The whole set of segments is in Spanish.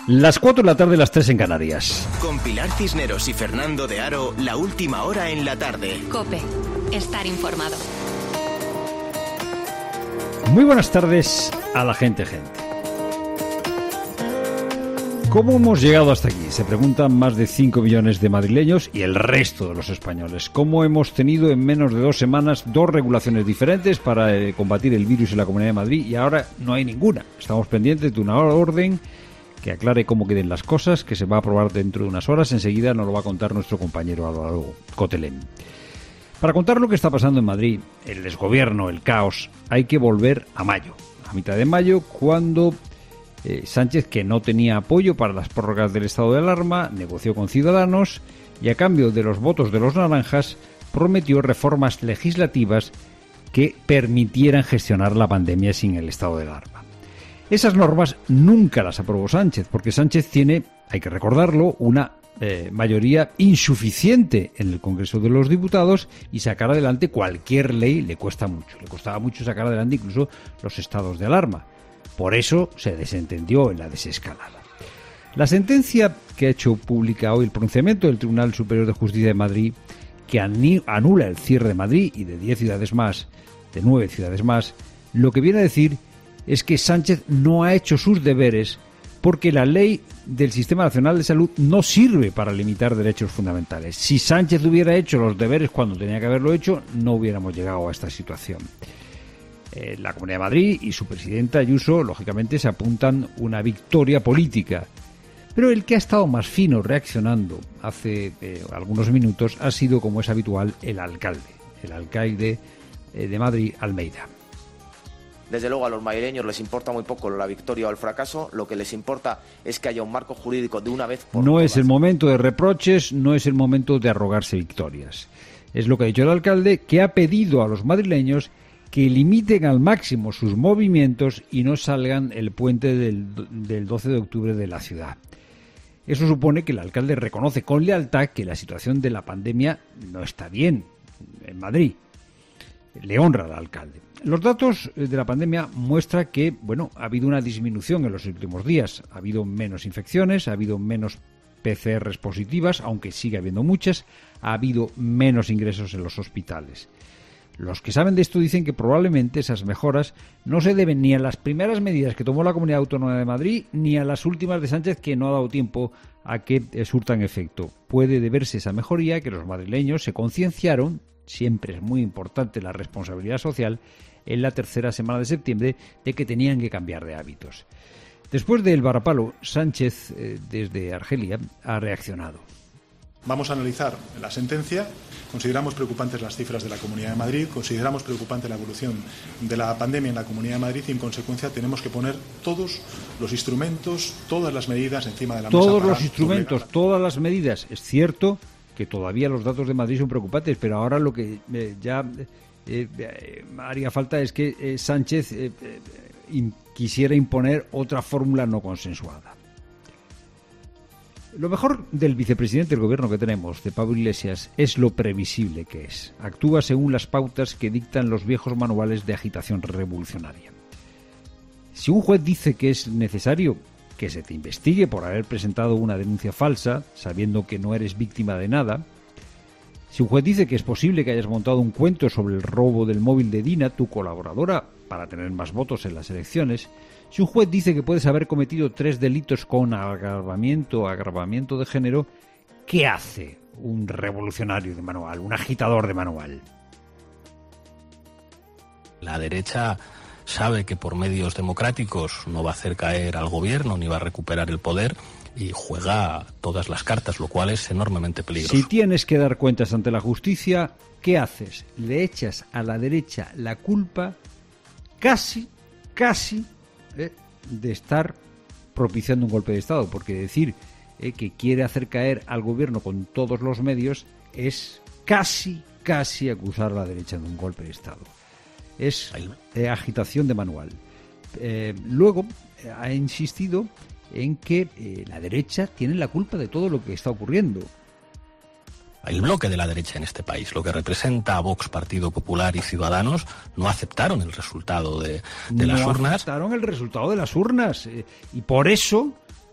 Las 4 de la tarde, las 3 en Canarias. Con Pilar Cisneros y Fernando de Aro, la última hora en la tarde. COPE. Estar informado. Muy buenas tardes a la gente. ¿Cómo hemos llegado hasta aquí? Se preguntan más de 5 millones de madrileños y el resto de los españoles. ¿Cómo hemos tenido en menos de 2 semanas 2 regulaciones diferentes para combatir el virus en la Comunidad de Madrid y ahora no hay ninguna? Estamos pendientes de una orden que aclare cómo queden las cosas, que se va a aprobar dentro de unas horas. Enseguida nos lo va a contar nuestro compañero Álvaro Cotelén. Para contar lo que está pasando en Madrid, el desgobierno, el caos, hay que volver a mayo. A mitad de mayo, cuando Sánchez, que no tenía apoyo para las prórrogas del estado de alarma, negoció con Ciudadanos y a cambio de los votos de los naranjas prometió reformas legislativas que permitieran gestionar la pandemia sin el estado de alarma. Esas normas nunca las aprobó Sánchez, porque Sánchez tiene, hay que recordarlo, una mayoría insuficiente en el Congreso de los Diputados y sacar adelante cualquier ley le cuesta mucho. Le costaba mucho sacar adelante incluso los estados de alarma. Por eso se desentendió en la desescalada. La sentencia que ha hecho pública hoy el pronunciamiento del Tribunal Superior de Justicia de Madrid, que anula el cierre de Madrid y de 10 ciudades más, de 9 ciudades más, lo que viene a decir es que Sánchez no ha hecho sus deberes porque la ley del Sistema Nacional de Salud no sirve para limitar derechos fundamentales. Si Sánchez hubiera hecho los deberes cuando tenía que haberlo hecho, no hubiéramos llegado a esta situación. La Comunidad de Madrid y su presidenta Ayuso, lógicamente, se apuntan una victoria política. Pero el que ha estado más fino reaccionando hace algunos minutos ha sido, como es habitual, el alcalde de Madrid, Almeida. Desde luego a los madrileños les importa muy poco la victoria o el fracaso, lo que les importa es que haya un marco jurídico de una vez por todas. No es el momento de reproches, no es el momento de arrogarse victorias. Es lo que ha dicho el alcalde, que ha pedido a los madrileños que limiten al máximo sus movimientos y no salgan el puente del 12 de octubre de la ciudad. Eso supone que el alcalde reconoce con lealtad que la situación de la pandemia no está bien en Madrid. Le honra al alcalde. Los datos de la pandemia muestran que, ha habido una disminución en los últimos días. Ha habido menos infecciones, ha habido menos PCRs positivas, aunque sigue habiendo muchas. Ha habido menos ingresos en los hospitales. Los que saben de esto dicen que probablemente esas mejoras no se deben ni a las primeras medidas que tomó la Comunidad Autónoma de Madrid ni a las últimas de Sánchez, que no ha dado tiempo a que surtan efecto. Puede deberse esa mejoría que los madrileños se concienciaron, siempre es muy importante la responsabilidad social, en la tercera semana de septiembre, de que tenían que cambiar de hábitos. Después del varapalo, Sánchez, desde Argelia, ha reaccionado. Vamos a analizar la sentencia. Consideramos preocupantes las cifras de la Comunidad de Madrid, consideramos preocupante la evolución de la pandemia en la Comunidad de Madrid y, en consecuencia, tenemos que poner todos los instrumentos, todas las medidas encima de la mesa. Todos los instrumentos, todas las medidas. Es cierto que todavía los datos de Madrid son preocupantes, pero ahora lo que haría falta es que Sánchez quisiera imponer otra fórmula no consensuada. Lo mejor del vicepresidente del gobierno que tenemos, de Pablo Iglesias, es lo previsible que es. Actúa según las pautas que dictan los viejos manuales de agitación revolucionaria. Si un juez dice que es necesario que se te investigue por haber presentado una denuncia falsa, sabiendo que no eres víctima de nada, si un juez dice que es posible que hayas montado un cuento sobre el robo del móvil de Dina, tu colaboradora, para tener más votos en las elecciones, si un juez dice que puedes haber cometido 3 delitos con agravamiento de género, ¿qué hace un revolucionario de manual, un agitador de manual? La derecha sabe que por medios democráticos no va a hacer caer al gobierno ni va a recuperar el poder y juega todas las cartas, lo cual es enormemente peligroso. Si tienes que dar cuentas ante la justicia, ¿qué haces? Le echas a la derecha la culpa casi de estar propiciando un golpe de Estado, porque decir que quiere hacer caer al gobierno con todos los medios es casi acusar a la derecha de un golpe de Estado. Es agitación de manual. Luego ha insistido en que la derecha tiene la culpa de todo lo que está ocurriendo. El bloque de la derecha en este país, lo que representa a Vox, Partido Popular y Ciudadanos, no aceptaron el resultado de las urnas. No aceptaron el resultado de las urnas. Y por eso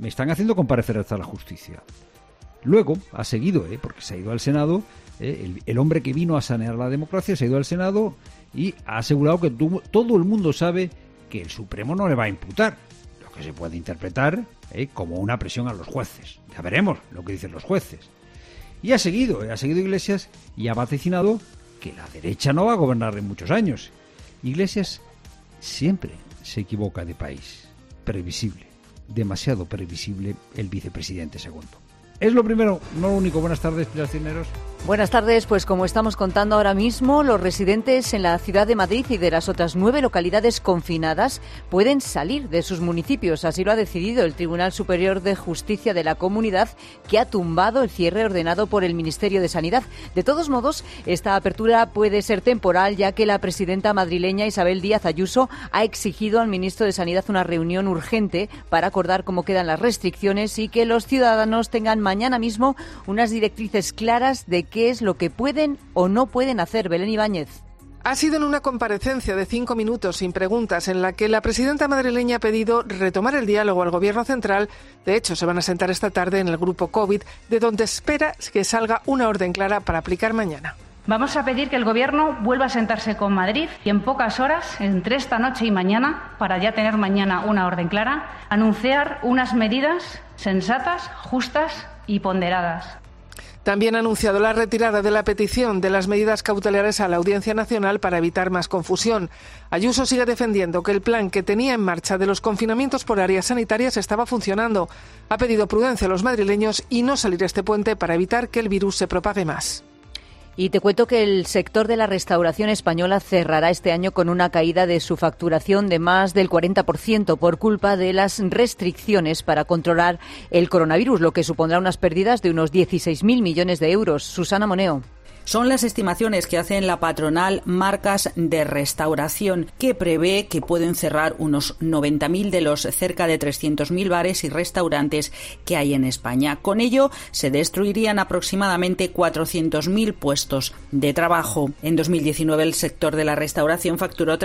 me están haciendo comparecer hasta la justicia. Luego ha seguido, porque se ha ido al Senado, el hombre que vino a sanear la democracia se ha ido al Senado y ha asegurado que todo el mundo sabe que el Supremo no le va a imputar, lo que se puede interpretar como una presión a los jueces. Ya veremos lo que dicen los jueces. Y ha seguido Iglesias y ha vaticinado que la derecha no va a gobernar en muchos años. Iglesias siempre se equivoca de país. Previsible, demasiado previsible el vicepresidente segundo. Es lo primero, no lo único. Buenas tardes, Pilar Cisneros. Buenas tardes, pues como estamos contando ahora mismo, los residentes en la ciudad de Madrid y de las otras 9 localidades confinadas pueden salir de sus municipios. Así lo ha decidido el Tribunal Superior de Justicia de la Comunidad, que ha tumbado el cierre ordenado por el Ministerio de Sanidad. De todos modos, esta apertura puede ser temporal, ya que la presidenta madrileña Isabel Díaz Ayuso ha exigido al ministro de Sanidad una reunión urgente para acordar cómo quedan las restricciones y que los ciudadanos tengan mañana mismo unas directrices claras de qué es lo que pueden o no pueden hacer. Belén Ibáñez. Ha sido en una comparecencia de 5 minutos sin preguntas en la que la presidenta madrileña ha pedido retomar el diálogo al Gobierno central. De hecho, se van a sentar esta tarde en el grupo COVID, de donde espera que salga una orden clara para aplicar mañana. Vamos a pedir que el Gobierno vuelva a sentarse con Madrid y en pocas horas, entre esta noche y mañana, para ya tener mañana una orden clara, anunciar unas medidas sensatas, justas y ponderadas. También ha anunciado la retirada de la petición de las medidas cautelares a la Audiencia Nacional para evitar más confusión. Ayuso sigue defendiendo que el plan que tenía en marcha de los confinamientos por áreas sanitarias estaba funcionando. Ha pedido prudencia a los madrileños y no salir este puente para evitar que el virus se propague más. Y te cuento que el sector de la restauración española cerrará este año con una caída de su facturación de más del 40% por culpa de las restricciones para controlar el coronavirus, lo que supondrá unas pérdidas de unos 16.000 millones de euros. Susana Moneo. Son las estimaciones que hacen la patronal Marcas de Restauración, que prevé que pueden cerrar unos 90.000 de los cerca de 300.000 bares y restaurantes que hay en España. Con ello, se destruirían aproximadamente 400.000 puestos de trabajo. En 2019, el sector de la restauración facturó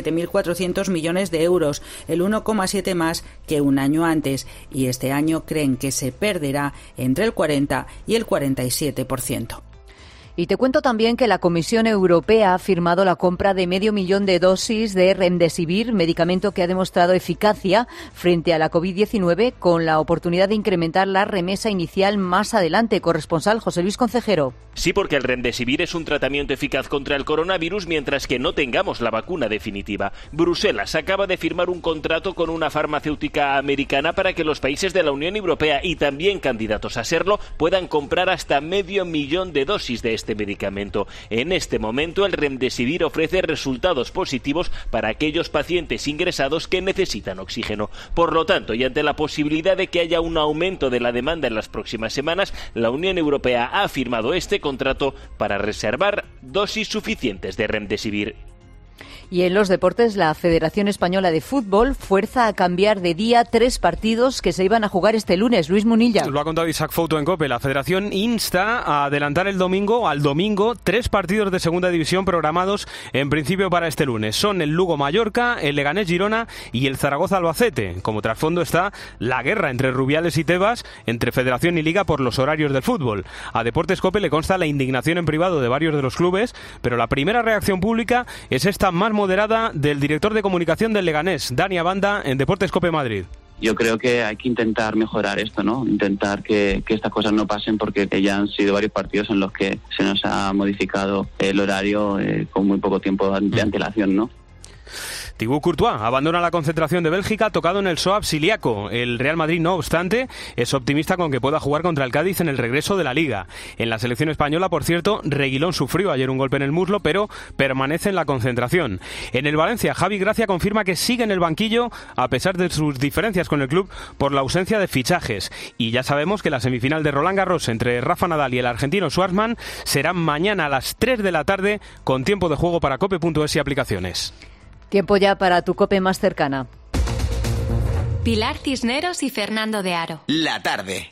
37.400 millones de euros, el 1,7 más que un año antes, y este año creen que se perderá entre el 40 y el 47%. Y te cuento también que la Comisión Europea ha firmado la compra de 500.000 de dosis de Remdesivir, medicamento que ha demostrado eficacia frente a la COVID-19, con la oportunidad de incrementar la remesa inicial más adelante. Corresponsal José Luis Concejero. Sí, porque el Remdesivir es un tratamiento eficaz contra el coronavirus mientras que no tengamos la vacuna definitiva. Bruselas acaba de firmar un contrato con una farmacéutica americana para que los países de la Unión Europea y también candidatos a serlo puedan comprar hasta 500.000 de dosis de este medicamento. En este momento, el Remdesivir ofrece resultados positivos para aquellos pacientes ingresados que necesitan oxígeno. Por lo tanto, y ante la posibilidad de que haya un aumento de la demanda en las próximas semanas, la Unión Europea ha firmado este contrato para reservar dosis suficientes de Remdesivir. Y en los deportes, la Federación Española de Fútbol fuerza a cambiar de día 3 partidos que se iban a jugar este lunes. Luis Munilla. Lo ha contado Isaac Fouto en COPE. La Federación insta a adelantar al domingo 3 partidos de segunda división programados en principio para este lunes. Son el Lugo-Mallorca, el Leganés-Girona y el Zaragoza-Albacete. Como trasfondo está la guerra entre Rubiales y Tebas, entre Federación y Liga por los horarios del fútbol. A Deportes COPE le consta la indignación en privado de varios de los clubes, pero la primera reacción pública es esta más moderada del director de comunicación del Leganés, Dani Abanda, en Deportes COPE Madrid. Yo creo que hay que intentar mejorar esto, ¿no? Intentar que estas cosas no pasen, porque ya han sido varios partidos en los que se nos ha modificado el horario con muy poco tiempo de antelación, ¿no? Thibaut Courtois abandona la concentración de Bélgica tocado en el psoas ilíaco. El Real Madrid, no obstante, es optimista con que pueda jugar contra el Cádiz en el regreso de la Liga. En la selección española, por cierto, Reguilón sufrió ayer un golpe en el muslo, pero permanece en la concentración. En el Valencia, Javi Gracia confirma que sigue en el banquillo a pesar de sus diferencias con el club por la ausencia de fichajes. Y ya sabemos que la semifinal de Roland Garros entre Rafa Nadal y el argentino Schwartzman será mañana a las 3 de la tarde con tiempo de juego para cope.es y aplicaciones. Tiempo ya para tu COPE más cercana. Pilar Cisneros y Fernando de Aro. La tarde.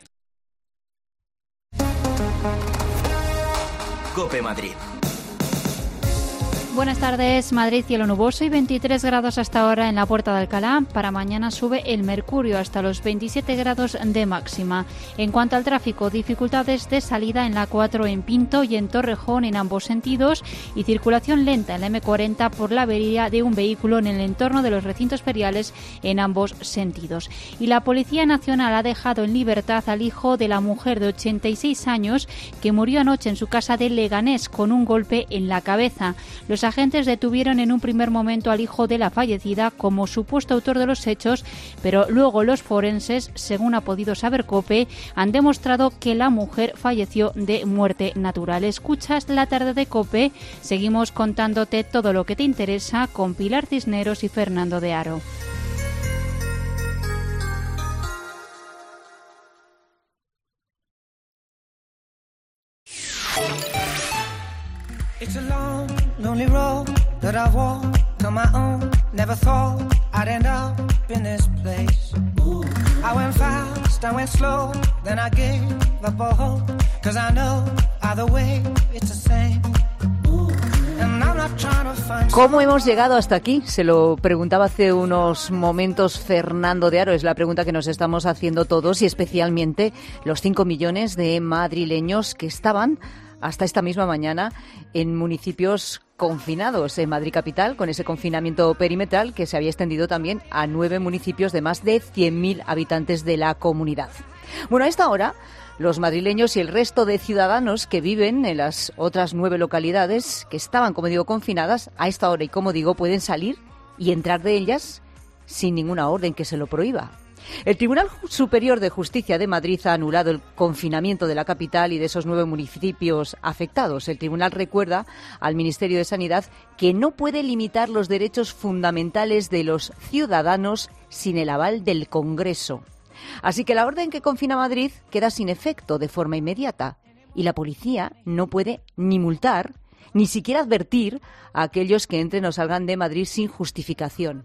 COPE Madrid. Buenas tardes. Madrid, cielo nuboso y 23 grados hasta ahora en la Puerta de Alcalá. Para mañana sube el mercurio hasta los 27 grados de máxima. En cuanto al tráfico, dificultades de salida en la 4 en Pinto y en Torrejón en ambos sentidos y circulación lenta en la M40 por la avería de un vehículo en el entorno de los recintos feriales en ambos sentidos. Y la Policía Nacional ha dejado en libertad al hijo de la mujer de 86 años que murió anoche en su casa de Leganés con un golpe en la cabeza. Los agentes detuvieron en un primer momento al hijo de la fallecida como supuesto autor de los hechos, pero luego los forenses, según ha podido saber COPE, han demostrado que la mujer falleció de muerte natural. Escuchas La Tarde de COPE. Seguimos contándote todo lo que te interesa con Pilar Cisneros y Fernando de Aro. It's a long, lonely road that I walk on my own. Never thought I'd end up in this place. I went fast, I went slow, then I gave up all hope. 'Cause I know either way it's the same. ¿Cómo hemos llegado hasta aquí? Se lo preguntaba hace unos momentos Fernando de Aro. Es la pregunta que nos estamos haciendo todos y especialmente los 5 millones de madrileños que estaban hasta esta misma mañana en municipios confinados en Madrid capital, con ese confinamiento perimetral que se había extendido también a 9 municipios de más de 100.000 habitantes de la comunidad. Bueno, a esta hora, los madrileños y el resto de ciudadanos que viven en las otras 9 localidades que estaban, como digo, confinadas, a esta hora y, como digo, pueden salir y entrar de ellas sin ninguna orden que se lo prohíba. El Tribunal Superior de Justicia de Madrid ha anulado el confinamiento de la capital y de esos 9 municipios afectados. El tribunal recuerda al Ministerio de Sanidad que no puede limitar los derechos fundamentales de los ciudadanos sin el aval del Congreso. Así que la orden que confina Madrid queda sin efecto de forma inmediata y la policía no puede ni multar ni siquiera advertir a aquellos que entren o salgan de Madrid sin justificación.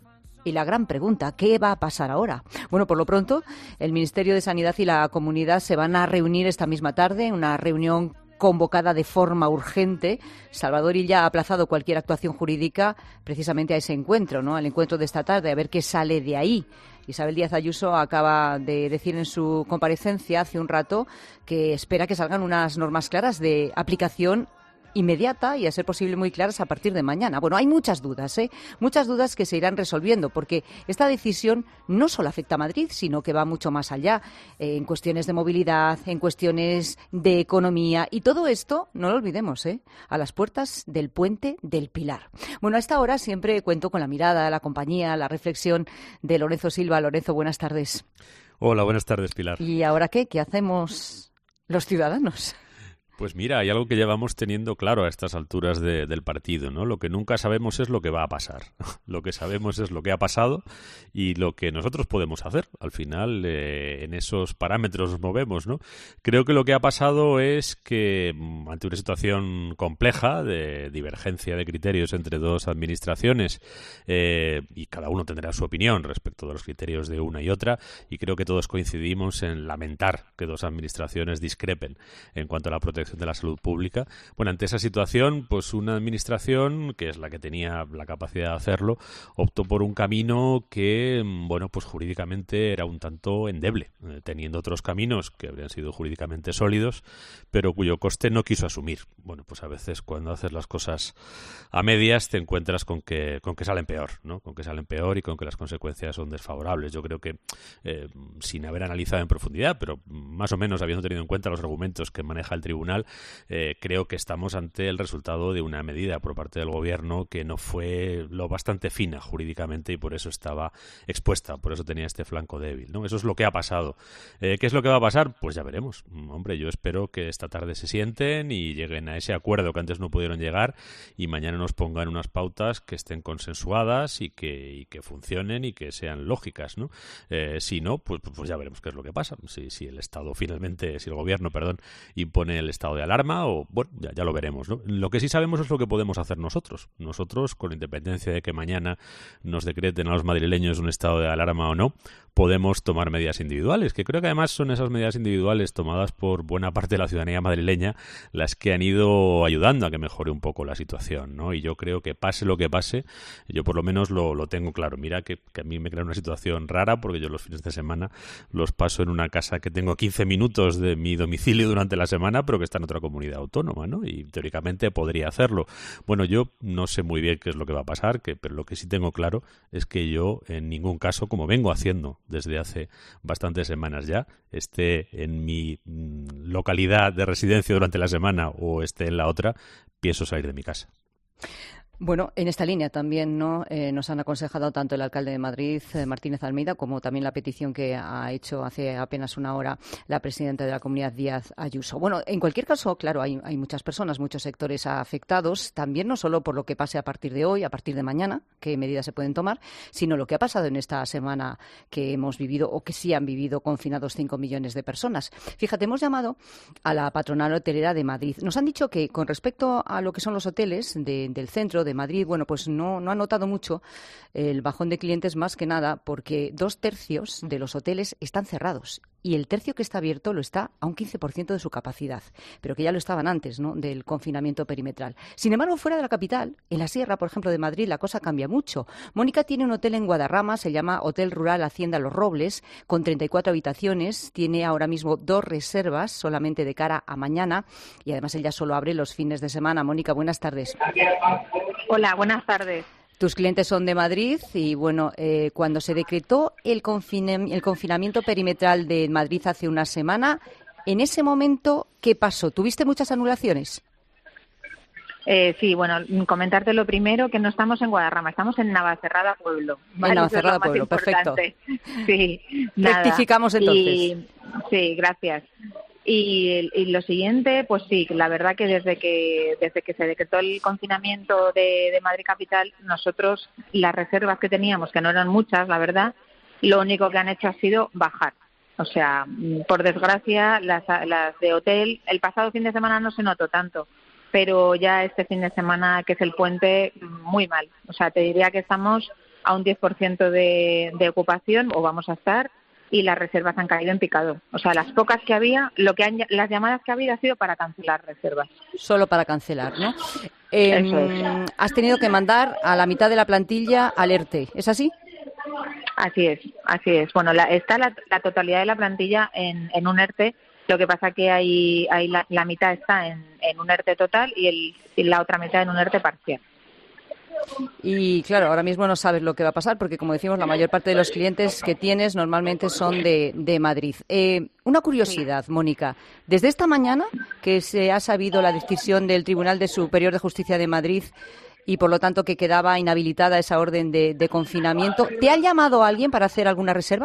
Y la gran pregunta, ¿qué va a pasar ahora? Bueno, por lo pronto, el Ministerio de Sanidad y la comunidad se van a reunir esta misma tarde, una reunión convocada de forma urgente. Salvador Illa ha aplazado cualquier actuación jurídica precisamente a ese encuentro, ¿no? Al encuentro de esta tarde, a ver qué sale de ahí. Isabel Díaz Ayuso acaba de decir en su comparecencia hace un rato que espera que salgan unas normas claras de aplicación inmediata y, a ser posible, muy claras a partir de mañana. Bueno, hay muchas dudas, muchas dudas que se irán resolviendo, porque esta decisión no solo afecta a Madrid, sino que va mucho más allá, en cuestiones de movilidad, en cuestiones de economía, y todo esto, no lo olvidemos, a las puertas del Puente del Pilar. Bueno, a esta hora siempre cuento con la mirada, la compañía, la reflexión de Lorenzo Silva. Lorenzo, buenas tardes. Hola, buenas tardes, Pilar. ¿Y ahora qué? ¿Qué hacemos los ciudadanos? Pues mira, hay algo que llevamos teniendo claro a estas alturas del partido, ¿no? Lo que nunca sabemos es lo que va a pasar. Lo que sabemos es lo que ha pasado y lo que nosotros podemos hacer. Al final, en esos parámetros nos movemos, ¿no? Creo que lo que ha pasado es que, ante una situación compleja de divergencia de criterios entre dos administraciones, y cada uno tendrá su opinión respecto de los criterios de una y otra, y creo que todos coincidimos en lamentar que dos administraciones discrepen en cuanto a la protección de la salud pública. Bueno, ante esa situación, pues una administración, que es la que tenía la capacidad de hacerlo, optó por un camino que, bueno, pues jurídicamente era un tanto endeble, teniendo otros caminos que habrían sido jurídicamente sólidos, pero cuyo coste no quiso asumir. Bueno, pues a veces cuando haces las cosas a medias te encuentras con que salen peor, ¿no? Con que salen peor y con que las consecuencias son desfavorables. Yo creo que, sin haber analizado en profundidad, pero más o menos habiendo tenido en cuenta los argumentos que maneja el tribunal, creo que estamos ante el resultado de una medida por parte del gobierno que no fue lo bastante fina jurídicamente y por eso estaba expuesta, por eso tenía este flanco débil, ¿no? Eso es lo que ha pasado. ¿Qué es lo que va a pasar? Pues ya veremos. Hombre, yo espero que esta tarde se sienten y lleguen a ese acuerdo que antes no pudieron llegar y mañana nos pongan unas pautas que estén consensuadas y que funcionen y que sean lógicas, ¿no? Si no, pues ya veremos qué es lo que pasa. Si el Estado finalmente, si el gobierno, impone el estado de alarma o, bueno, ya lo veremos, ¿no? Lo que sí sabemos es lo que podemos hacer nosotros. Nosotros, con independencia de que mañana nos decreten a los madrileños un estado de alarma o no, podemos tomar medidas individuales, que creo que además son esas medidas individuales tomadas por buena parte de la ciudadanía madrileña las que han ido ayudando a que mejore un poco la situación, ¿no? Y yo creo que pase lo que pase, yo por lo menos lo tengo claro. Mira que a mí me crea una situación rara, porque yo los fines de semana los paso en una casa que tengo 15 minutos de mi domicilio durante la semana, pero que está en otra comunidad autónoma, ¿no? Y teóricamente podría hacerlo. Bueno, yo no sé muy bien qué es lo que va a pasar, pero lo que sí tengo claro es que yo en ningún caso, como vengo haciendo desde hace bastantes semanas ya, esté en mi localidad de residencia durante la semana o esté en la otra, pienso salir de mi casa. Bueno, en esta línea también nos han aconsejado tanto el alcalde de Madrid, Martínez Almeida, como también la petición que ha hecho hace apenas una hora la presidenta de la Comunidad, Díaz Ayuso. Bueno, en cualquier caso, claro, hay muchas personas, muchos sectores afectados, también no solo por lo que pase a partir de hoy, a partir de mañana, qué medidas se pueden tomar, sino lo que ha pasado en esta semana que hemos vivido o que sí han vivido confinados 5 millones de personas. Fíjate, hemos llamado a la patronal hotelera de Madrid. Nos han dicho que con respecto a lo que son los hoteles del centro de Madrid, bueno, pues no ha notado mucho el bajón de clientes, más que nada porque 2/3 de los hoteles están cerrados y el tercio que está abierto lo está a un 15% de su capacidad, pero que ya lo estaban antes, ¿no?, del confinamiento perimetral. Sin embargo, fuera de la capital, en la Sierra, por ejemplo, de Madrid, la cosa cambia mucho. Mónica tiene un hotel en Guadarrama, se llama Hotel Rural Hacienda Los Robles, con 34 habitaciones, tiene ahora mismo 2 reservas solamente de cara a mañana y además ella solo abre los fines de semana. Mónica, buenas tardes. Hola, buenas tardes. Tus clientes son de Madrid y, bueno, cuando se decretó el confinamiento perimetral de Madrid hace una semana, en ese momento, ¿qué pasó? ¿Tuviste muchas anulaciones? Sí, bueno, comentarte lo primero, que no estamos en Guadarrama, estamos en Navacerrada Pueblo. ¿Vale? En Navacerrada Pueblo, perfecto. Sí, rectificamos entonces. Sí, gracias. Y lo siguiente, pues sí, la verdad que desde que se decretó el confinamiento de Madrid Capital, nosotros las reservas que teníamos, que no eran muchas, la verdad, lo único que han hecho ha sido bajar. O sea, por desgracia, las de hotel, el pasado fin de semana no se notó tanto, pero ya este fin de semana, que es el puente, muy mal. O sea, te diría que estamos a un 10% de ocupación, o vamos a estar, y las reservas han caído en picado. O sea, las pocas que había, las llamadas que ha habido ha sido para cancelar reservas. Solo para cancelar, ¿no? Eso es. Has tenido que mandar a la mitad de la plantilla al ERTE, ¿es así? Así es. Bueno, está la totalidad de la plantilla en un ERTE. Lo que pasa que hay la mitad está en un ERTE total y la otra mitad en un ERTE parcial. Y claro, ahora mismo no sabes lo que va a pasar porque, como decimos, la mayor parte de los clientes que tienes normalmente son de Madrid. Una curiosidad, Mónica. Desde esta mañana que se ha sabido la decisión del Tribunal Superior de Justicia de Madrid y, por lo tanto, que quedaba inhabilitada esa orden de confinamiento, ¿te ha llamado alguien para hacer alguna reserva?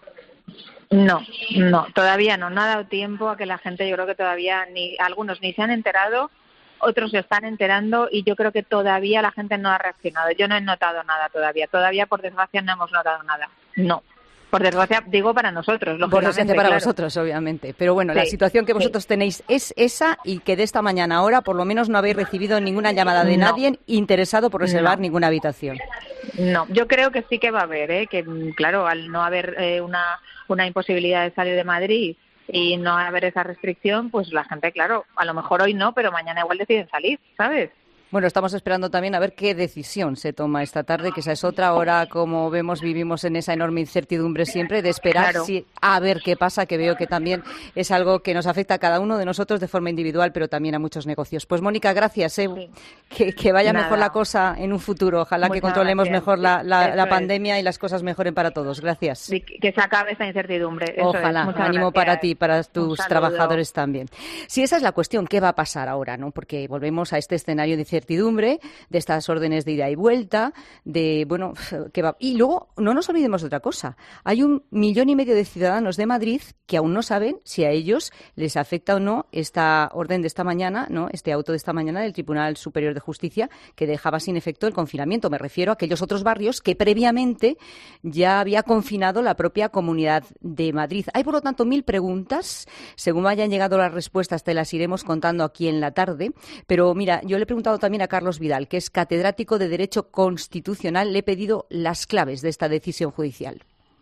No, todavía no ha dado tiempo a que la gente, yo creo que todavía algunos ni se han enterado, otros se están enterando y yo creo que todavía la gente no ha reaccionado. Yo no he notado nada todavía, por desgracia no hemos notado nada. No, por desgracia digo para nosotros, lógicamente. Por desgracia para claro. Vosotros, obviamente. Pero bueno, sí, la situación que vosotros tenéis es esa y que de esta mañana ahora por lo menos no habéis recibido ninguna llamada de nadie interesado por reservar ninguna habitación. No, yo creo que sí que va a haber, que claro, al no haber una imposibilidad de salir de Madrid y no haber esa restricción, pues la gente, claro, a lo mejor hoy no, pero mañana igual deciden salir, ¿sabes? Bueno, estamos esperando también a ver qué decisión se toma esta tarde, que esa es otra hora, como vemos, vivimos en esa enorme incertidumbre siempre de esperar claro. A ver qué pasa, que veo que también es algo que nos afecta a cada uno de nosotros de forma individual, pero también a muchos negocios. Pues Mónica, gracias, sí. que vaya mejor la cosa en un futuro. Ojalá que controlemos mejor la pandemia y las cosas mejoren para todos. Gracias. Sí, que se acabe esta incertidumbre. Eso Ojalá, es. ánimo para ti, para tus saludo. Trabajadores también. Sí, esa es la cuestión, ¿qué va a pasar ahora, no? Porque volvemos a este escenario de incertidumbre, de estas órdenes de ida y vuelta, ¿qué va? Y luego, no nos olvidemos de otra cosa. Hay 1,5 millones de ciudadanos de Madrid que aún no saben si a ellos les afecta o no esta orden de esta mañana, ¿no? Este auto de esta mañana del Tribunal Superior de Justicia que dejaba sin efecto el confinamiento. Me refiero a aquellos otros barrios que previamente ya había confinado la propia Comunidad de Madrid. Hay, por lo tanto, 1000 preguntas. Según hayan llegado las respuestas, te las iremos contando aquí en la tarde. Pero mira, yo le he preguntado también a Carlos Vidal, que es catedrático de Derecho Constitucional. Le he pedido las claves de esta decisión judicial.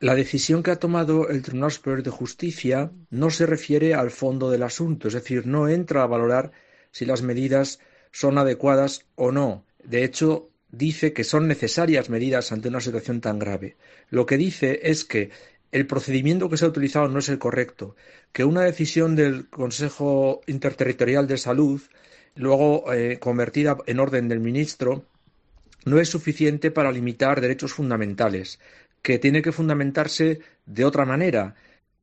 La decisión que ha tomado el Tribunal Superior de Justicia no se refiere al fondo del asunto, es decir, no entra a valorar si las medidas son adecuadas o no. De hecho, dice que son necesarias medidas ante una situación tan grave. Lo que dice es que el procedimiento que se ha utilizado no es el correcto, que una decisión del Consejo Interterritorial de Salud, luego convertida en orden del ministro, no es suficiente para limitar derechos fundamentales, que tiene que fundamentarse de otra manera.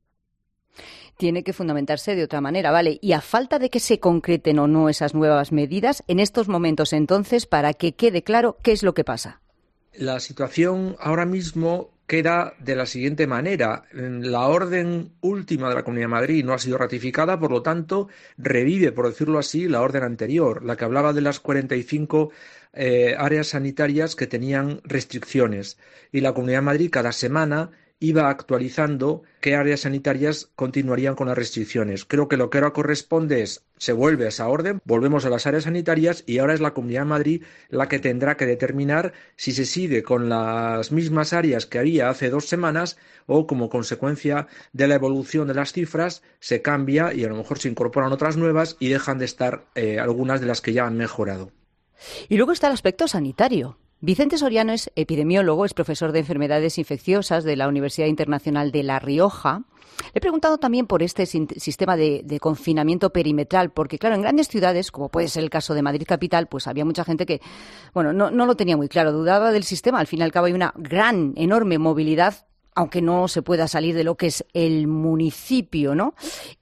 Tiene que fundamentarse de otra manera, ¿vale? Y a falta de que se concreten o no esas nuevas medidas, en estos momentos entonces, para que quede claro qué es lo que pasa. La situación ahora mismo queda de la siguiente manera. La orden última de la Comunidad de Madrid no ha sido ratificada, por lo tanto, revive, por decirlo así, la orden anterior, la que hablaba de las 45 áreas sanitarias que tenían restricciones. Y la Comunidad de Madrid cada semana iba actualizando qué áreas sanitarias continuarían con las restricciones. Creo que lo que ahora corresponde es, se vuelve a esa orden, volvemos a las áreas sanitarias y ahora es la Comunidad de Madrid la que tendrá que determinar si se sigue con las mismas áreas que había hace 2 semanas o, como consecuencia de la evolución de las cifras, se cambia y a lo mejor se incorporan otras nuevas y dejan de estar algunas de las que ya han mejorado. Y luego está el aspecto sanitario. Vicente Soriano es epidemiólogo, es profesor de enfermedades infecciosas de la Universidad Internacional de La Rioja. Le he preguntado también por este sistema de confinamiento perimetral, porque claro, en grandes ciudades, como puede ser el caso de Madrid capital, pues había mucha gente que, bueno, no lo tenía muy claro, dudaba del sistema. Al fin y al cabo hay una enorme movilidad, aunque no se pueda salir de lo que es el municipio, ¿no?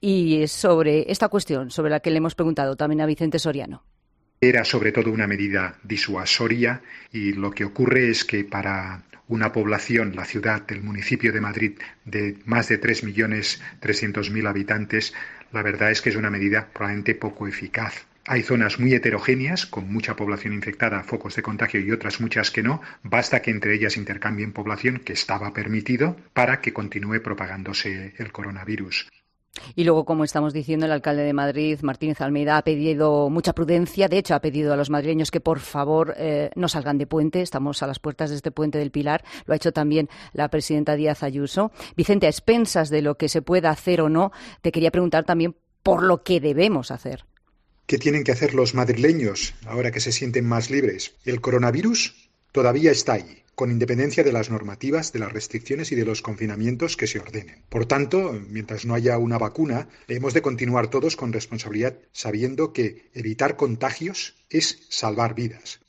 Y sobre esta cuestión, sobre la que le hemos preguntado también a Vicente Soriano. Era sobre todo una medida disuasoria y lo que ocurre es que para una población, la ciudad, el municipio de Madrid, de más de 3.300.000 habitantes, la verdad es que es una medida probablemente poco eficaz. Hay zonas muy heterogéneas, con mucha población infectada, focos de contagio y otras muchas que no. Basta que entre ellas intercambien población, que estaba permitido, para que continúe propagándose el coronavirus. Y luego, como estamos diciendo, el alcalde de Madrid, Martínez Almeida, ha pedido mucha prudencia. De hecho, ha pedido a los madrileños que, por favor, no salgan de puente. Estamos a las puertas de este puente del Pilar. Lo ha hecho también la presidenta Díaz Ayuso. Vicente, a expensas de lo que se pueda hacer o no, te quería preguntar también por lo que debemos hacer. ¿Qué tienen que hacer los madrileños ahora que se sienten más libres? El coronavirus todavía está ahí, con independencia de las normativas, de las restricciones y de los confinamientos que se ordenen. Por tanto, mientras no haya una vacuna, hemos de continuar todos con responsabilidad, sabiendo que evitar contagios es salvar vidas.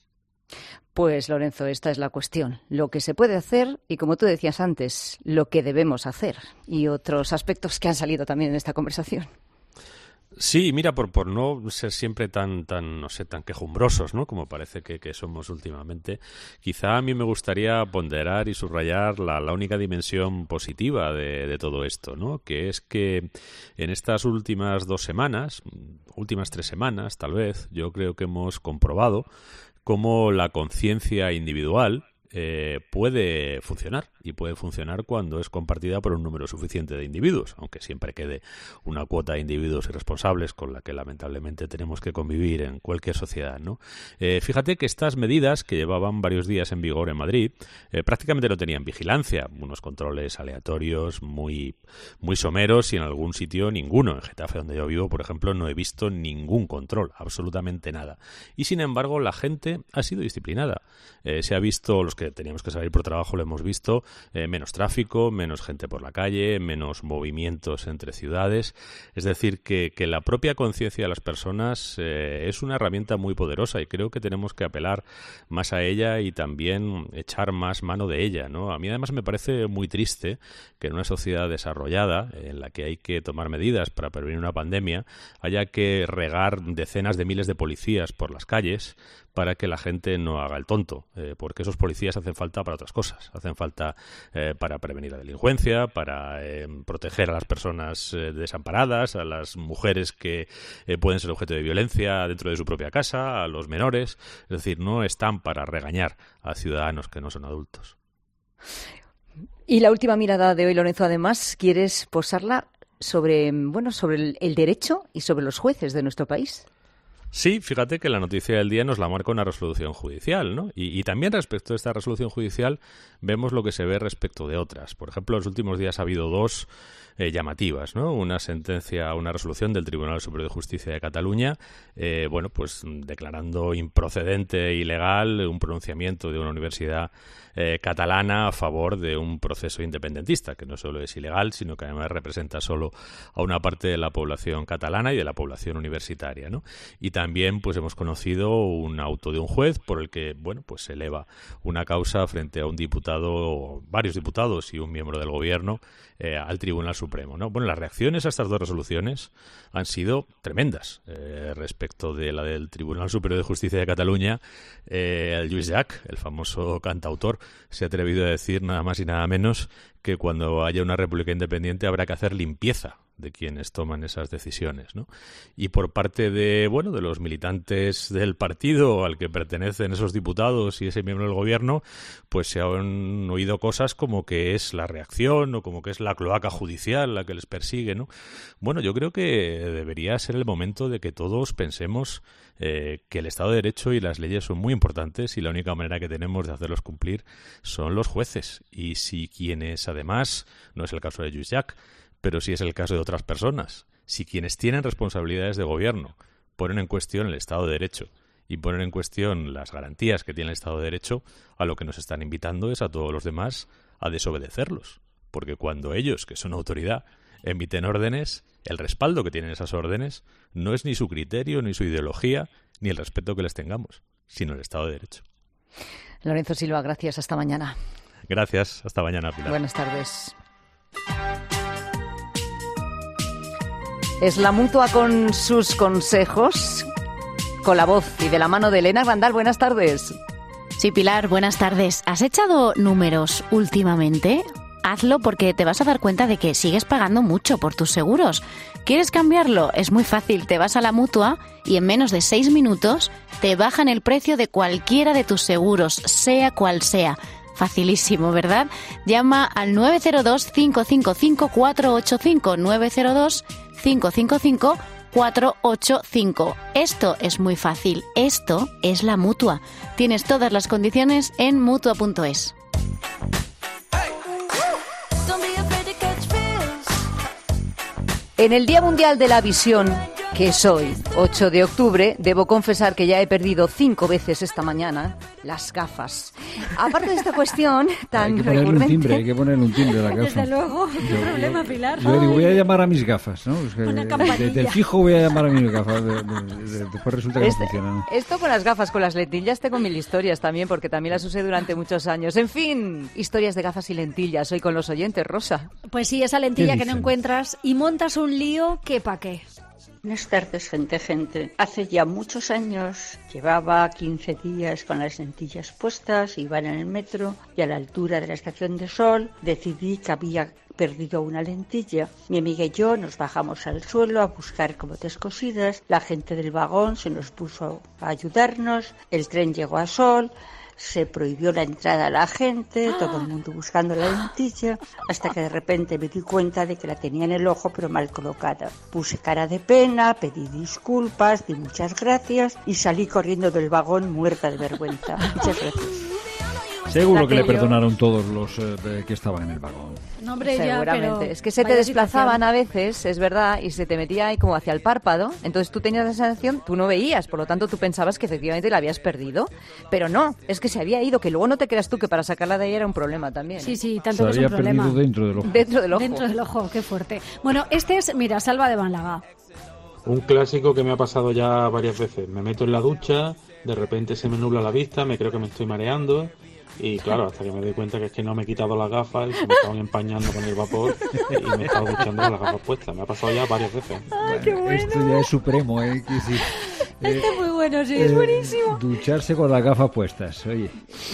Pues, Lorenzo, esta es la cuestión. Lo que se puede hacer y, como tú decías antes, lo que debemos hacer. Y otros aspectos que han salido también en esta conversación. Sí, mira, por no ser siempre tan quejumbrosos, ¿no? Como parece que somos últimamente, quizá a mí me gustaría ponderar y subrayar la única dimensión positiva de todo esto, ¿no? Que es que en estas últimas 2 semanas, últimas 3 semanas, tal vez, yo creo que hemos comprobado cómo la conciencia individual puede funcionar, y puede funcionar cuando es compartida por un número suficiente de individuos, aunque siempre quede una cuota de individuos irresponsables con la que lamentablemente tenemos que convivir en cualquier sociedad, ¿no? Fíjate que estas medidas, que llevaban varios días en vigor en Madrid, prácticamente no tenían vigilancia, unos controles aleatorios muy someros y en algún sitio ninguno. En Getafe, donde yo vivo, por ejemplo, no he visto ningún control, absolutamente nada. Y sin embargo, la gente ha sido disciplinada. Se ha visto, los que teníamos que salir por trabajo lo hemos visto, menos tráfico, menos gente por la calle, menos movimientos entre ciudades. Es decir, que la propia conciencia de las personas es una herramienta muy poderosa y creo que tenemos que apelar más a ella y también echar más mano de ella, ¿no? A mí además me parece muy triste que en una sociedad desarrollada, en la que hay que tomar medidas para prevenir una pandemia, haya que regar decenas de miles de policías por las calles para que la gente no haga el tonto, porque esos policías hacen falta para otras cosas. Hacen falta para prevenir la delincuencia, para proteger a las personas desamparadas, a las mujeres que pueden ser objeto de violencia dentro de su propia casa, a los menores. Es decir, no están para regañar a ciudadanos que no son adultos. Y la última mirada de hoy, Lorenzo, además, quieres posarla sobre el derecho y sobre los jueces de nuestro país. Sí, fíjate que la noticia del día nos la marca una resolución judicial, ¿no? Y también respecto a esta resolución judicial vemos lo que se ve respecto de otras. Por ejemplo, en los últimos días ha habido dos llamativas, ¿no? Una resolución del Tribunal Superior de Justicia de Cataluña, pues declarando improcedente e ilegal un pronunciamiento de una universidad catalana a favor de un proceso independentista, que no solo es ilegal, sino que además representa solo a una parte de la población catalana y de la población universitaria, ¿no? Y también pues hemos conocido un auto de un juez por el que, pues se eleva una causa frente a un diputado, varios diputados y un miembro del gobierno al Tribunal Supremo, ¿no? Bueno, las reacciones a estas dos resoluciones han sido tremendas. Respecto de la del Tribunal Superior de Justicia de Cataluña, el Lluís Llach, el famoso cantautor, se ha atrevido a decir nada más y nada menos que cuando haya una república independiente habrá que hacer limpieza de quienes toman esas decisiones, ¿no? Y por parte de los militantes del partido al que pertenecen esos diputados y ese miembro del gobierno, pues se han oído cosas como que es la reacción o como que es la cloaca judicial la que les persigue, ¿no? Bueno, yo creo que debería ser el momento de que todos pensemos que el Estado de Derecho y las leyes son muy importantes y la única manera que tenemos de hacerlos cumplir son los jueces. Y si quienes, además, no es el caso de Lluís Llach, pero sí es el caso de otras personas, si quienes tienen responsabilidades de gobierno ponen en cuestión el Estado de Derecho y ponen en cuestión las garantías que tiene el Estado de Derecho, a lo que nos están invitando es a todos los demás a desobedecerlos. Porque cuando ellos, que son autoridad, emiten órdenes, el respaldo que tienen esas órdenes no es ni su criterio, ni su ideología, ni el respeto que les tengamos, sino el Estado de Derecho. Lorenzo Silva, gracias. Hasta mañana. Gracias. Hasta mañana, Pilar. Buenas tardes. Es la Mutua con sus consejos, con la voz y de la mano de Elena Grandal. Buenas tardes. Sí, Pilar, buenas tardes. ¿Has echado números últimamente? Hazlo porque te vas a dar cuenta de que sigues pagando mucho por tus seguros. ¿Quieres cambiarlo? Es muy fácil. Te vas a la Mutua y en menos de 6 minutos te bajan el precio de cualquiera de tus seguros, sea cual sea. Facilísimo, ¿verdad? Llama al 902-555-485, 902-555-485. Esto es muy fácil. Esto es la Mutua. Tienes todas las condiciones en Mutua.es. En el Día Mundial de la Visión, que es hoy, 8 de octubre, debo confesar que ya he perdido 5 veces esta mañana las gafas. Aparte de esta cuestión tan recurrente... Hay que ponerle un timbre a la gafa. Desde luego, qué problema, Pilar. Yo digo, voy a llamar a mis gafas, ¿no? Es que desde el fijo voy a llamar a mis gafas. Después resulta que no funciona, ¿no? Esto con las gafas, con las lentillas, tengo mil historias también, porque también las usé durante muchos años. En fin, historias de gafas y lentillas. Hoy con los oyentes, Rosa. Pues sí, esa lentilla que no encuentras y montas un lío que pa' qué. Buenas tardes, gente. Hace ya muchos años llevaba 15 días con las lentillas puestas, iba en el metro y a la altura de la estación de Sol decidí que había perdido una lentilla. Mi amiga y yo nos bajamos al suelo a buscar como descosidas. La gente del vagón se nos puso a ayudarnos. El tren llegó a Sol. Se prohibió la entrada a la gente, todo el mundo buscando la lentilla, hasta que de repente me di cuenta de que la tenía en el ojo pero mal colocada. Puse cara de pena, pedí disculpas, di muchas gracias y salí corriendo del vagón muerta de vergüenza. Muchas gracias. Seguro que le perdonaron todos los que estaban en el vagón. No, hombre, seguramente. Ya, pero es que se te desplazaban a veces, es verdad, y se te metía ahí como hacia el párpado. Entonces tú tenías la sensación, tú no veías, por lo tanto tú pensabas que efectivamente la habías perdido. Pero no, es que se había ido, que luego no te creas tú que para sacarla de ahí era un problema también. Sí, sí, tanto que es un problema. Se había perdido dentro del ojo. Dentro del ojo. Dentro del ojo, qué fuerte. Bueno, este es, mira, Salva de Málaga. Un clásico que me ha pasado ya varias veces. Me meto en la ducha, de repente se me nubla la vista, me creo que me estoy mareando. Y claro, hasta que me doy cuenta que es que no me he quitado las gafas y se me estaban empañando con el vapor y me he estado duchando con las gafas puestas. Me ha pasado ya varias veces. ¡Ay, qué bueno! Esto ya es supremo, ¿eh? Este es muy bueno, sí, es buenísimo. Ducharse con las gafas puestas, oye.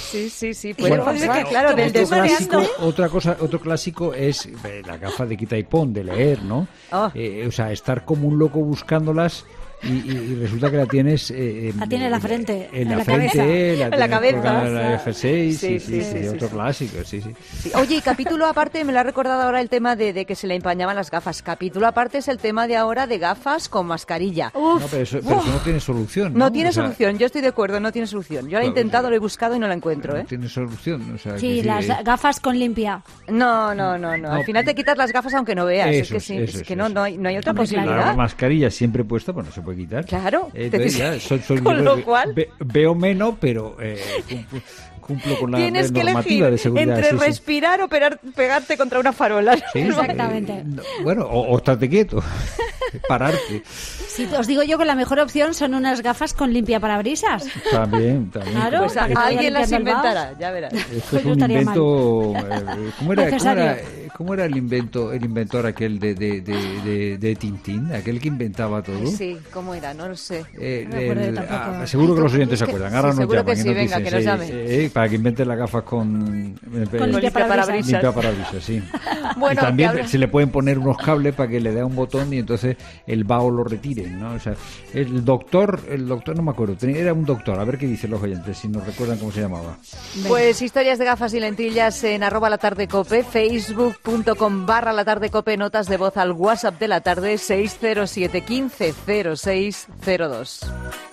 Sí, puede pasar, claro, del clásico. Otro clásico es la gafa de quita y pon, de leer, ¿no? O sea, estar como un loco buscándolas y resulta que la tienes... la tiene en la frente, en la frente, cabeza. En la cabeza. La F6, sí, otro clásico, sí. Oye, y capítulo aparte, me lo ha recordado ahora el tema de que se le empañaban las gafas. Capítulo aparte es el tema de ahora de gafas con mascarilla. No, pero eso no tiene solución, ¿no? No tiene solución, yo estoy de acuerdo, no tiene solución. Yo lo he intentado, lo he buscado y no la encuentro, No tiene solución, o sea... Sí, las gafas con limpia. No. Al final te quitas las gafas aunque no veas. Es que no hay otra posibilidad. La mascarilla siempre puesta, pues no se puede quitar. Claro. Con lo cual... Veo menos, pero... cumplo con la normativa de seguridad. Entre respirar o pegarte contra una farola. Sí, exactamente. Bueno, o estarte quieto, pararte. Sí, os digo yo que la mejor opción son unas gafas con limpia-parabrisas. También. Claro, pues alguien las inventará, ya verás. Esto es un invento... ¿Cómo era el inventor aquel de Tintín? Aquel que inventaba todo. Sí, ¿cómo era? No lo sé. Seguro que los oyentes se acuerdan. Ahora nos llaman. Que sí, venga, que nos llamen. Para que inventen las gafas con limpia-parabrisas. Limpia-parabrisas, sí. Bueno, y también se le pueden poner unos cables para que le dé un botón y entonces el vaho lo retire, ¿no? O sea, el doctor no me acuerdo, era un doctor, a ver qué dicen los oyentes, si nos recuerdan cómo se llamaba. Pues historias de gafas y lentillas en @latardecope, facebook.com/latardecope, notas de voz al WhatsApp de la tarde 607 15 0602.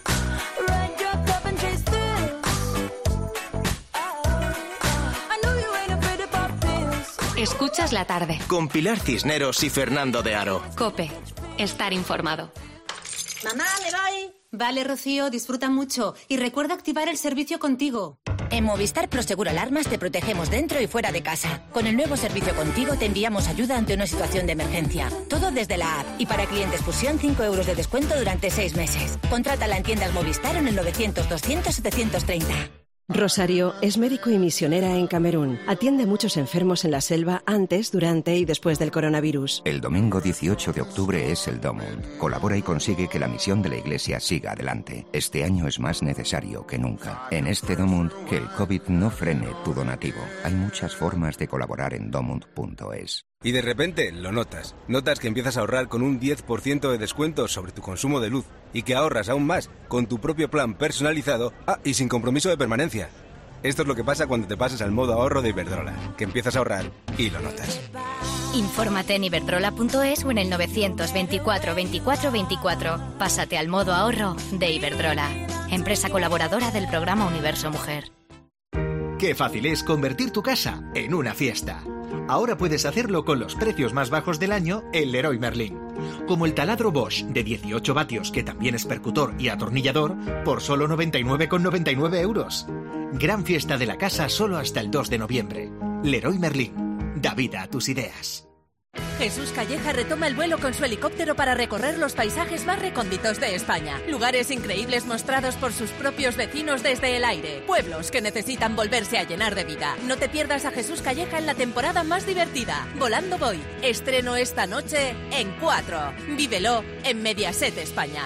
Escuchas la tarde. Con Pilar Cisneros y Fernando de Aro. COPE. Estar informado. Mamá, me voy. Vale, Rocío, disfruta mucho. Y recuerda activar el servicio Contigo. En Movistar Prosegur Alarmas te protegemos dentro y fuera de casa. Con el nuevo servicio Contigo te enviamos ayuda ante una situación de emergencia. Todo desde la app. Y para clientes Fusión, 5 euros de descuento durante 6 meses. Contrátala en tiendas Movistar en el 900 200 730. Rosario es médico y misionera en Camerún. Atiende a muchos enfermos en la selva antes, durante y después del coronavirus. El domingo 18 de octubre es el Domund. Colabora y consigue que la misión de la Iglesia siga adelante. Este año es más necesario que nunca. En este Domund, que el COVID no frene tu donativo. Hay muchas formas de colaborar en domund.es. Y de repente lo notas. Notas que empiezas a ahorrar con un 10% de descuento sobre tu consumo de luz y que ahorras aún más con tu propio plan personalizado y sin compromiso de permanencia. Esto es lo que pasa cuando te pasas al modo ahorro de Iberdrola, que empiezas a ahorrar y lo notas. Infórmate en iberdrola.es o en el 924 24 24. Pásate al modo ahorro de Iberdrola, empresa colaboradora del programa Universo Mujer. Qué fácil es convertir tu casa en una fiesta. Ahora puedes hacerlo con los precios más bajos del año en Leroy Merlin. Como el taladro Bosch de 18 vatios, que también es percutor y atornillador, por solo 99,99 euros. Gran fiesta de la casa solo hasta el 2 de noviembre. Leroy Merlin. Da vida a tus ideas. Jesús Calleja retoma el vuelo con su helicóptero para recorrer los paisajes más recónditos de España. Lugares increíbles mostrados por sus propios vecinos desde el aire. Pueblos que necesitan volverse a llenar de vida. No te pierdas a Jesús Calleja en la temporada más divertida. Volando voy. Estreno esta noche en 4. Vívelo en Mediaset España.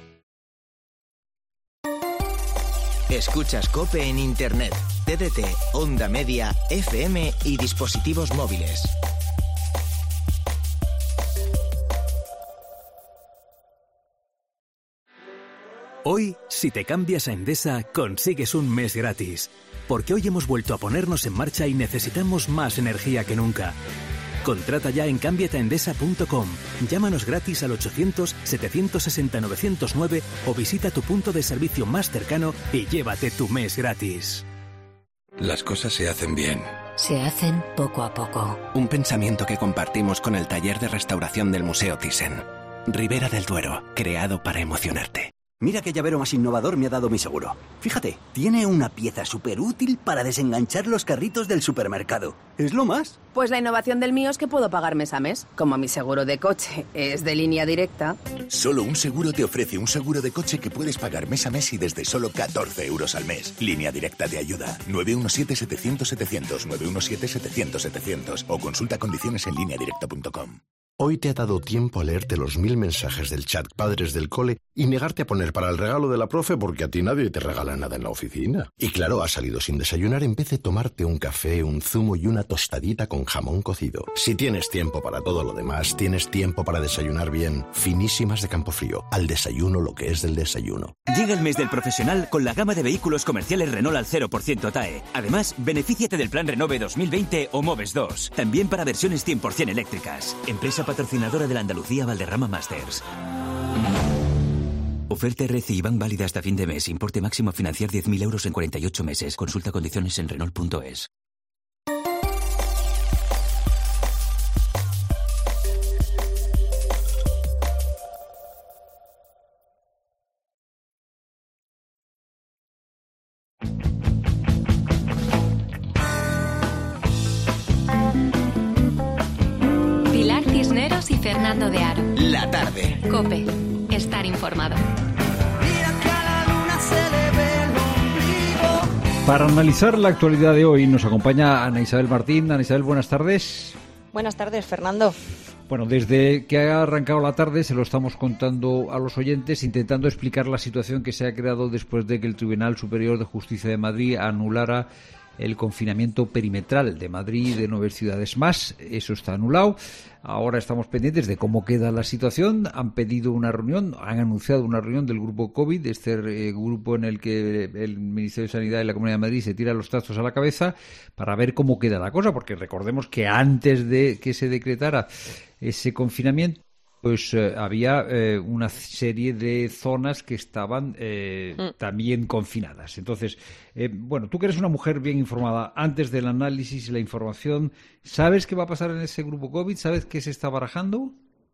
Escuchas COPE en Internet, TDT, Onda Media, FM y dispositivos móviles. Hoy, si te cambias a Endesa, consigues un mes gratis. Porque hoy hemos vuelto a ponernos en marcha y necesitamos más energía que nunca. Contrata ya en cambiataendesa.com. Llámanos gratis al 800-760-909 o visita tu punto de servicio más cercano y llévate tu mes gratis. Las cosas se hacen bien. Se hacen poco a poco. Un pensamiento que compartimos con el taller de restauración del Museo Thyssen. Ribera del Duero, creado para emocionarte. Mira qué llavero más innovador me ha dado mi seguro. Fíjate, tiene una pieza súper útil para desenganchar los carritos del supermercado. ¿Es lo más? Pues la innovación del mío es que puedo pagar mes a mes. Como mi seguro de coche es de línea directa. Solo un seguro te ofrece un seguro de coche que puedes pagar mes a mes y desde solo 14 euros al mes. Línea Directa te ayuda. 917-700-700, 917-700-700 o consulta condiciones en lineadirecta.com. Hoy te ha dado tiempo a leerte los 1000 mensajes del chat padres del cole y negarte a poner para el regalo de la profe porque a ti nadie te regala nada en la oficina. Y claro, has salido sin desayunar en vez de tomarte un café, un zumo y una tostadita con jamón cocido. Si tienes tiempo para todo lo demás, tienes tiempo para desayunar bien. Finísimas de Campofrío. Al desayuno lo que es del desayuno. Llega el mes del profesional con la gama de vehículos comerciales Renault al 0% TAE. Además, benefíciate del plan Renove 2020 o Moves 2. También para versiones 100% eléctricas. Empresa patrocinadora de la Andalucía Valderrama Masters. Oferta RC y Bank válida hasta fin de mes. Importe máximo a financiar 10.000 euros en 48 meses. Consulta condiciones en Renault.es. Pilar Cisneros y Fernando de Aro. La tarde. COPE. Estar informado. Para analizar la actualidad de hoy nos acompaña Ana Isabel Martín. Ana Isabel, buenas tardes. Buenas tardes, Fernando. Bueno, desde que ha arrancado la tarde se lo estamos contando a los oyentes, intentando explicar la situación que se ha creado después de que el Tribunal Superior de Justicia de Madrid anulara el confinamiento perimetral de Madrid y de 9 ciudades más. Eso está anulado. Ahora estamos pendientes de cómo queda la situación. Han pedido una reunión, han anunciado una reunión del grupo COVID, este grupo en el que el Ministerio de Sanidad y la Comunidad de Madrid se tiran los trastos a la cabeza para ver cómo queda la cosa, porque recordemos que antes de que se decretara ese confinamiento, pues había una serie de zonas que estaban también confinadas. Entonces, bueno, tú que eres una mujer bien informada, antes del análisis y la información, ¿sabes qué va a pasar en ese grupo COVID? ¿Sabes qué se está barajando?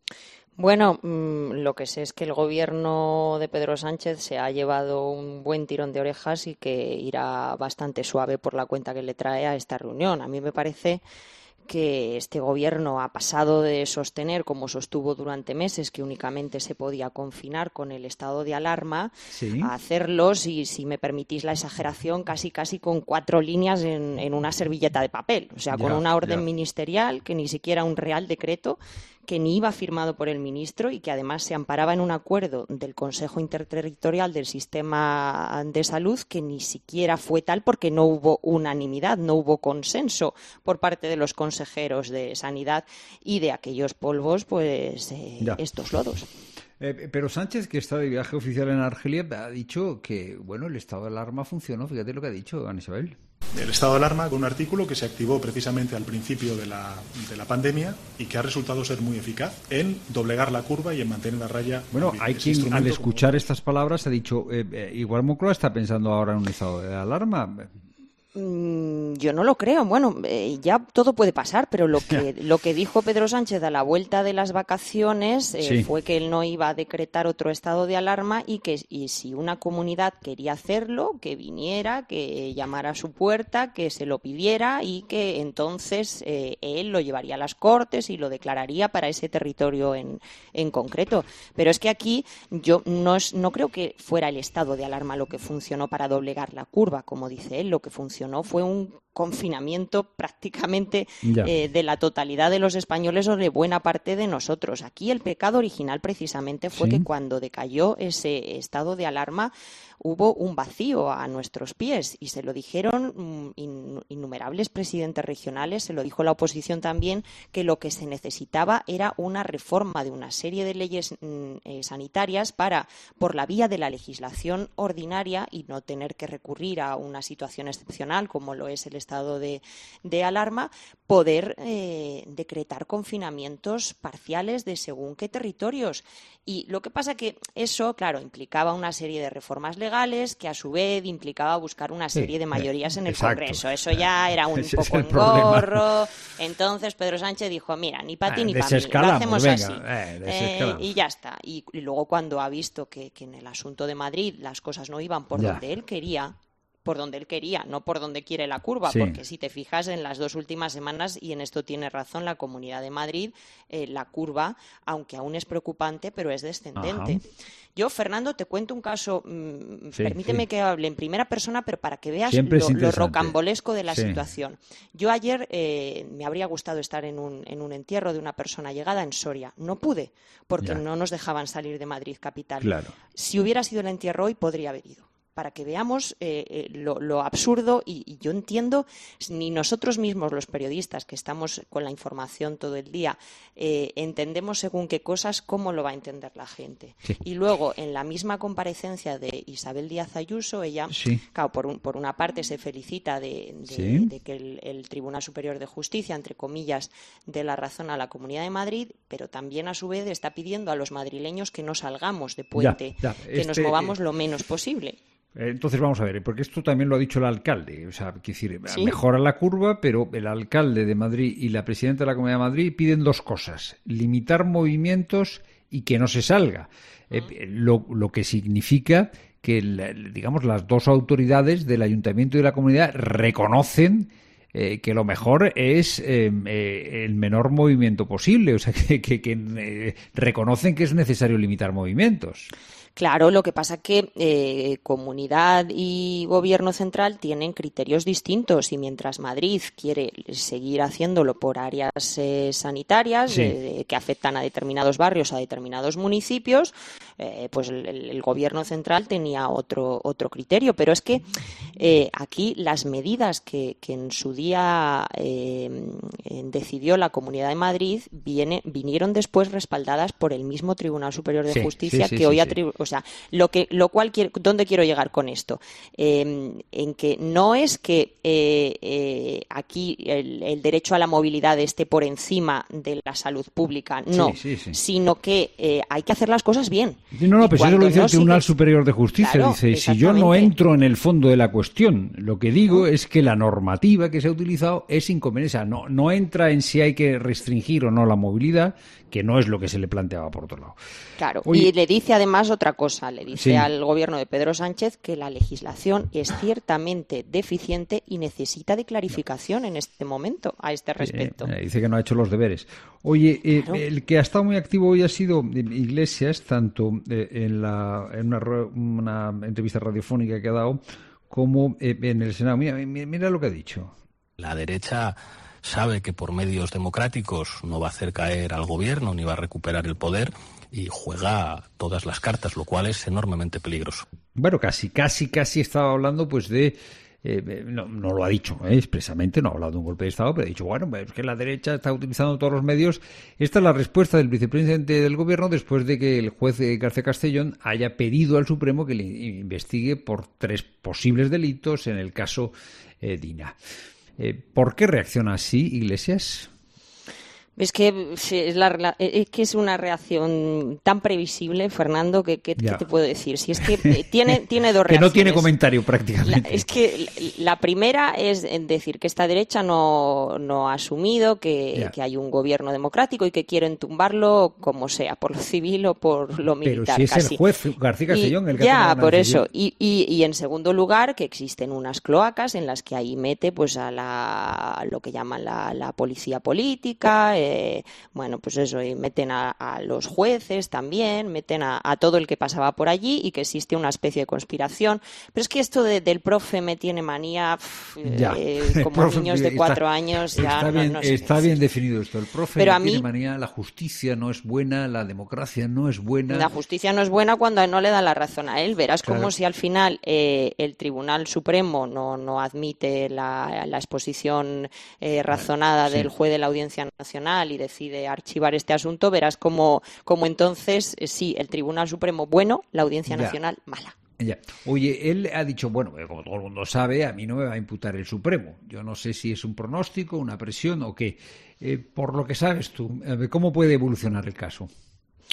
Bueno, lo que sé es que el gobierno de Pedro Sánchez se ha llevado un buen tirón de orejas y que irá bastante suave por la cuenta que le trae a esta reunión. A mí me parece que este gobierno ha pasado de sostener, como sostuvo durante meses, que únicamente se podía confinar con el estado de alarma, sí, a hacerlo, si me permitís la exageración, casi con 4 líneas en una servilleta de papel. O sea, con una orden ministerial, que ni siquiera un real decreto, que ni iba firmado por el ministro y que además se amparaba en un acuerdo del Consejo Interterritorial del Sistema de Salud que ni siquiera fue tal porque no hubo unanimidad, no hubo consenso por parte de los consejeros de Sanidad y de aquellos polvos, pues estos lodos. Pero Sánchez, que está de viaje oficial en Argelia, ha dicho que, bueno, el estado de alarma funcionó. Fíjate lo que ha dicho Ana Isabel. El estado de alarma, con un artículo que se activó precisamente al principio de la pandemia y que ha resultado ser muy eficaz en doblegar la curva y en mantener la raya. Bueno, hay quien al escuchar estas palabras ha dicho, igual Moncloa está pensando ahora en un estado de alarma. Yo no lo creo. Bueno, ya todo puede pasar, pero lo que dijo Pedro Sánchez a la vuelta de las vacaciones fue que él no iba a decretar otro estado de alarma y si una comunidad quería hacerlo, que viniera, que llamara a su puerta, que se lo pidiera y que entonces él lo llevaría a las Cortes y lo declararía para ese territorio en concreto. Pero es que aquí yo no creo que fuera el estado de alarma lo que funcionó para doblegar la curva, como dice él. Lo que funcionó fue un confinamiento prácticamente de la totalidad de los españoles o de buena parte de nosotros. Aquí el pecado original precisamente fue que cuando decayó ese estado de alarma hubo un vacío a nuestros pies y se lo dijeron innumerables presidentes regionales, se lo dijo la oposición también, que lo que se necesitaba era una reforma de una serie de leyes sanitarias para, por la vía de la legislación ordinaria y no tener que recurrir a una situación excepcional como lo es el estado de alarma, poder decretar confinamientos parciales de según qué territorios. Y lo que pasa que eso, claro, implicaba una serie de reformas legales que a su vez implicaba buscar una serie de mayorías en el Congreso. Eso ya era un poco engorro. Entonces Pedro Sánchez dijo, mira, ni para ti ni para mí, lo hacemos así. Y ya está. Y luego cuando ha visto que en el asunto de Madrid las cosas no iban por donde él quería, por donde él quería, no por donde quiere la curva, porque si te fijas en las 2 últimas semanas, y en esto tiene razón la Comunidad de Madrid, la curva, aunque aún es preocupante, pero es descendente. Ajá. Yo, Fernando, te cuento un caso, permíteme que hable en primera persona, pero para que veas lo rocambolesco de la situación. Yo ayer me habría gustado estar en un entierro de una persona llegada en Soria. No pude, porque no nos dejaban salir de Madrid capital. Claro. Si hubiera sido el entierro hoy, podría haber ido. Para que veamos lo absurdo, y yo entiendo, ni nosotros mismos los periodistas que estamos con la información todo el día entendemos según qué cosas, cómo lo va a entender la gente. Sí. Y luego, en la misma comparecencia de Isabel Díaz Ayuso, ella, claro, por una parte se felicita de que el Tribunal Superior de Justicia, entre comillas, dé la razón a la Comunidad de Madrid, pero también a su vez está pidiendo a los madrileños que no salgamos de puente, que nos movamos lo menos posible. Entonces vamos a ver, porque esto también lo ha dicho el alcalde, o sea, quiero decir, mejora la curva, pero el alcalde de Madrid y la presidenta de la Comunidad de Madrid piden 2 cosas: limitar movimientos y que no se salga, lo que significa que, digamos, las 2 autoridades del Ayuntamiento y de la Comunidad reconocen que lo mejor es el menor movimiento posible, o sea, que reconocen que es necesario limitar movimientos. Claro, lo que pasa es que Comunidad y Gobierno central tienen criterios distintos, y mientras Madrid quiere seguir haciéndolo por áreas sanitarias que afectan a determinados barrios, a determinados municipios, pues el Gobierno central tenía otro criterio. Pero es que aquí las medidas que en su día decidió la Comunidad de Madrid vinieron después respaldadas por el mismo Tribunal Superior de Justicia que hoy atribuye. O sea, ¿dónde quiero llegar con esto? En que no es que aquí el derecho a la movilidad esté por encima de la salud pública, no, sino que hay que hacer las cosas bien. No, pero eso lo dice el Tribunal Superior de Justicia, claro, dice, si yo no entro en el fondo de la cuestión, lo que digo es que la normativa que se ha utilizado es inconveniente, no entra en si hay que restringir o no la movilidad, que no es lo que se le planteaba por otro lado. Claro, y le dice además otra cosa, le dice al gobierno de Pedro Sánchez que la legislación es ciertamente deficiente y necesita de clarificación en este momento a este respecto. Dice que no ha hecho los deberes. Oye, claro. El que ha estado muy activo hoy ha sido Iglesias, tanto en una entrevista radiofónica que ha dado, como en el Senado. Mira lo que ha dicho. La derecha sabe que por medios democráticos no va a hacer caer al gobierno ni va a recuperar el poder y juega todas las cartas, lo cual es enormemente peligroso. Bueno, casi estaba hablando pues de... no lo ha dicho expresamente, no ha hablado de un golpe de Estado, pero ha dicho, bueno, es que la derecha está utilizando todos los medios. Esta es la respuesta del vicepresidente del gobierno después de que el juez García Castellón haya pedido al Supremo que le investigue por 3 posibles delitos en el caso Dina. ¿Por qué reacciona así Iglesias? Es que es una reacción tan previsible, Fernando, que ¿qué te puedo decir? Si es que tiene 2 reacciones. Que no tiene comentario prácticamente. Es que la primera es decir que esta derecha no ha asumido que hay un gobierno democrático y que quieren tumbarlo como sea, por lo civil o por lo militar. Pero si es el juez García Castellón el que ya, por eso. Y en segundo lugar, que existen unas cloacas en las que ahí mete pues a lo que llaman la policía política, bueno, pues eso, y meten a los jueces también, meten a todo el que pasaba por allí, y que existe una especie de conspiración. Pero es que esto del profe me tiene manía, como niños de 4 años, ya no sé. Está bien definido esto. El profe me tiene manía, la justicia no es buena, la democracia no es buena. La justicia no es buena cuando no le da la razón a él. Verás como si al final el Tribunal Supremo no admite la exposición razonada del juez de la Audiencia Nacional y decide archivar este asunto, verás como entonces sí, el Tribunal Supremo bueno, la Audiencia Nacional mala. Ya. Oye, él ha dicho, bueno, como todo el mundo sabe, a mí no me va a imputar el Supremo. Yo no sé si es un pronóstico, una presión o qué. Por lo que sabes tú, ¿cómo puede evolucionar el caso?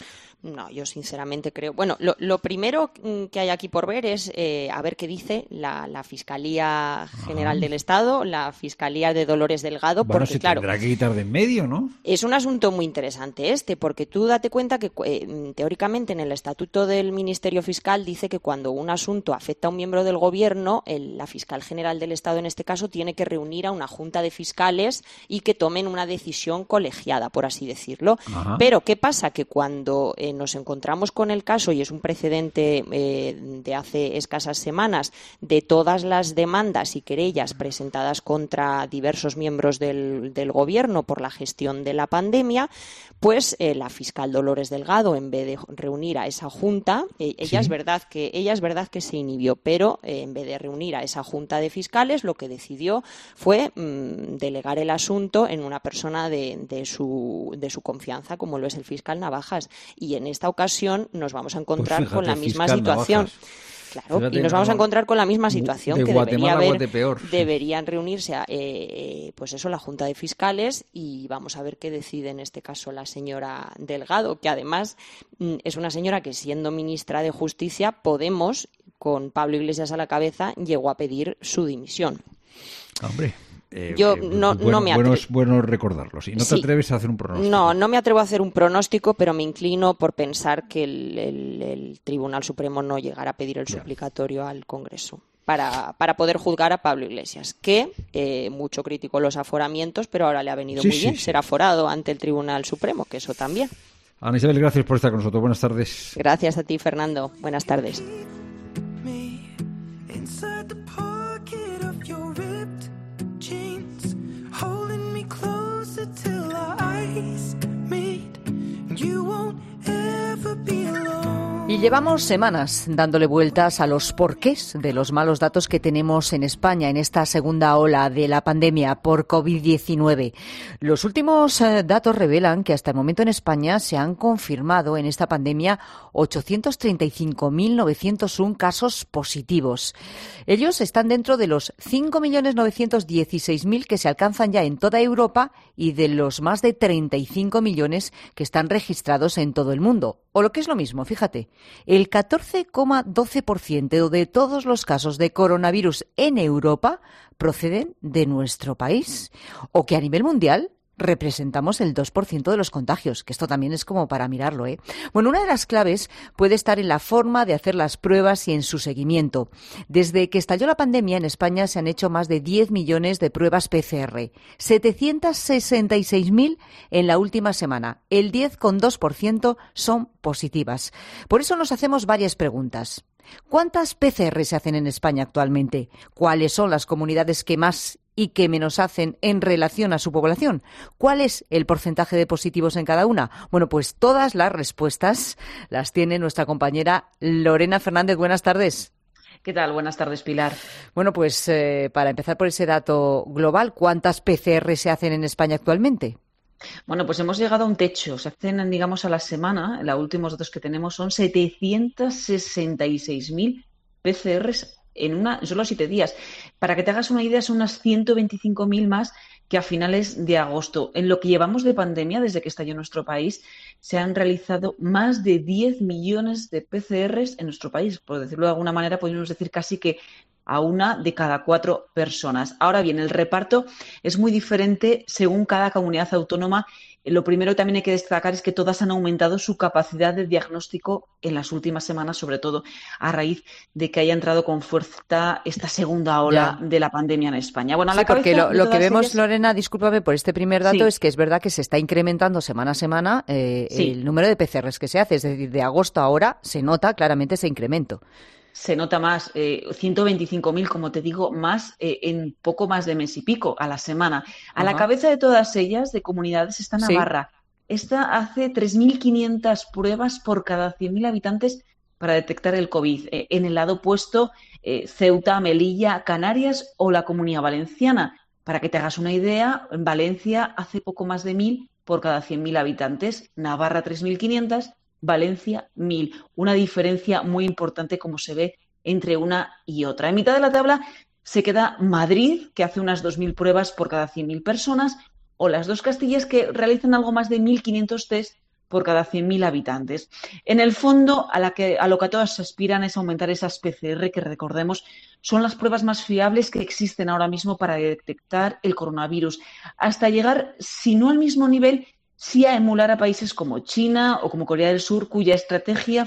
No, yo sinceramente creo... Bueno, lo primero que hay aquí por ver es a ver qué dice la Fiscalía General del Estado, la Fiscalía de Dolores Delgado, bueno, porque se claro... tendrá que quitar de en medio, ¿no? Es un asunto muy interesante porque tú date cuenta que teóricamente en el Estatuto del Ministerio Fiscal dice que cuando un asunto afecta a un miembro del Gobierno, la Fiscal General del Estado en este caso tiene que reunir a una junta de fiscales y que tomen una decisión colegiada, por así decirlo. Ajá. Pero ¿qué pasa? Que cuando nos encontramos con el caso, y es un precedente de hace escasas semanas, de todas las demandas y querellas presentadas contra diversos miembros del Gobierno por la gestión de la pandemia, pues la fiscal Dolores Delgado, en vez de reunir a esa junta, ella es verdad que se inhibió, pero en vez de reunir a esa junta de fiscales, lo que decidió fue delegar el asunto en una persona de su confianza, como lo es el fiscal Navajas. Y en esta ocasión nos vamos a encontrar pues fíjate, con la misma situación. Navajas. Claro, fíjate, y nos vamos a encontrar con la misma situación, que deberían reunirse pues eso, la Junta de Fiscales, y vamos a ver qué decide en este caso la señora Delgado, que además es una señora que, siendo ministra de Justicia, Podemos, con Pablo Iglesias a la cabeza, llegó a pedir su dimisión. Hombre. No me atrevo. Es bueno recordarlo. ¿Sí? ¿No te atreves a hacer un pronóstico? No me atrevo a hacer un pronóstico, pero me inclino por pensar que el Tribunal Supremo no llegará a pedir el suplicatorio al Congreso para poder juzgar a Pablo Iglesias, que mucho criticó los aforamientos, pero ahora le ha venido muy bien ser aforado ante el Tribunal Supremo, que eso también. Ana Isabel, gracias por estar con nosotros. Buenas tardes. Gracias a ti, Fernando. Buenas tardes. Y llevamos semanas dándole vueltas a los porqués de los malos datos que tenemos en España en esta segunda ola de la pandemia por COVID-19. Los últimos datos revelan que hasta el momento en España se han confirmado en esta pandemia 835.901 casos positivos. Ellos están dentro de los 5.916.000 que se alcanzan ya en toda Europa y de los más de 35 millones que están registrados en todo el mundo. O lo que es lo mismo, fíjate, el 14,12% de todos los casos de coronavirus en Europa proceden de nuestro país. O que a nivel mundial representamos el 2% de los contagios, que esto también es como para mirarlo, ¿eh? Bueno, una de las claves puede estar en la forma de hacer las pruebas y en su seguimiento. Desde que estalló la pandemia, en España se han hecho más de 10 millones de pruebas PCR, 766.000 en la última semana. El 10,2% son positivas. Por eso nos hacemos varias preguntas. ¿Cuántas PCR se hacen en España actualmente? ¿Cuáles son las comunidades que más y que menos hacen en relación a su población? ¿Cuál es el porcentaje de positivos en cada una? Bueno, pues todas las respuestas las tiene nuestra compañera Lorena Fernández. Buenas tardes. ¿Qué tal? Buenas tardes, Pilar. Bueno, pues para empezar por ese dato global, ¿cuántas PCR se hacen en España actualmente? Bueno, pues hemos llegado a un techo. Se hacen, digamos, a la semana. Los últimos datos que tenemos son 766.000 PCRs en solo 7 días. Para que te hagas una idea, son unas 125.000 más que a finales de agosto. En lo que llevamos de pandemia, desde que estalló nuestro país, se han realizado más de 10 millones de PCRs en nuestro país. Por decirlo de alguna manera, podríamos decir casi que a 1 de cada 4 personas. Ahora bien, el reparto es muy diferente según cada comunidad autónoma. Lo primero que también hay que destacar es que todas han aumentado su capacidad de diagnóstico en las últimas semanas, sobre todo a raíz de que haya entrado con fuerza esta segunda ola de la pandemia en España. Bueno, sí, porque lo que vemos, Lorena, discúlpame por este primer dato, es que es verdad que se está incrementando semana a semana el número de PCRs que se hace. Es decir, de agosto a ahora se nota claramente ese incremento. Se nota más, 125.000, como te digo, más en poco más de mes y pico a la semana. A la cabeza de todas ellas, de comunidades, está Navarra. Esta hace 3.500 pruebas por cada 100.000 habitantes para detectar el COVID. En el lado opuesto, Ceuta, Melilla, Canarias o la Comunidad Valenciana. Para que te hagas una idea, en Valencia hace poco más de 1.000 por cada 100.000 habitantes. Navarra, 3.500. Valencia, 1.000. Una diferencia muy importante, como se ve, entre una y otra. En mitad de la tabla se queda Madrid, que hace unas 2.000 pruebas por cada 100.000 personas, o las dos Castillas, que realizan algo más de 1.500 test por cada 100.000 habitantes. En el fondo, a lo que todas aspiran es aumentar esas PCR, que recordemos son las pruebas más fiables que existen ahora mismo para detectar el coronavirus, hasta llegar, si no al mismo nivel, sí a emular a países como China o como Corea del Sur, cuya estrategia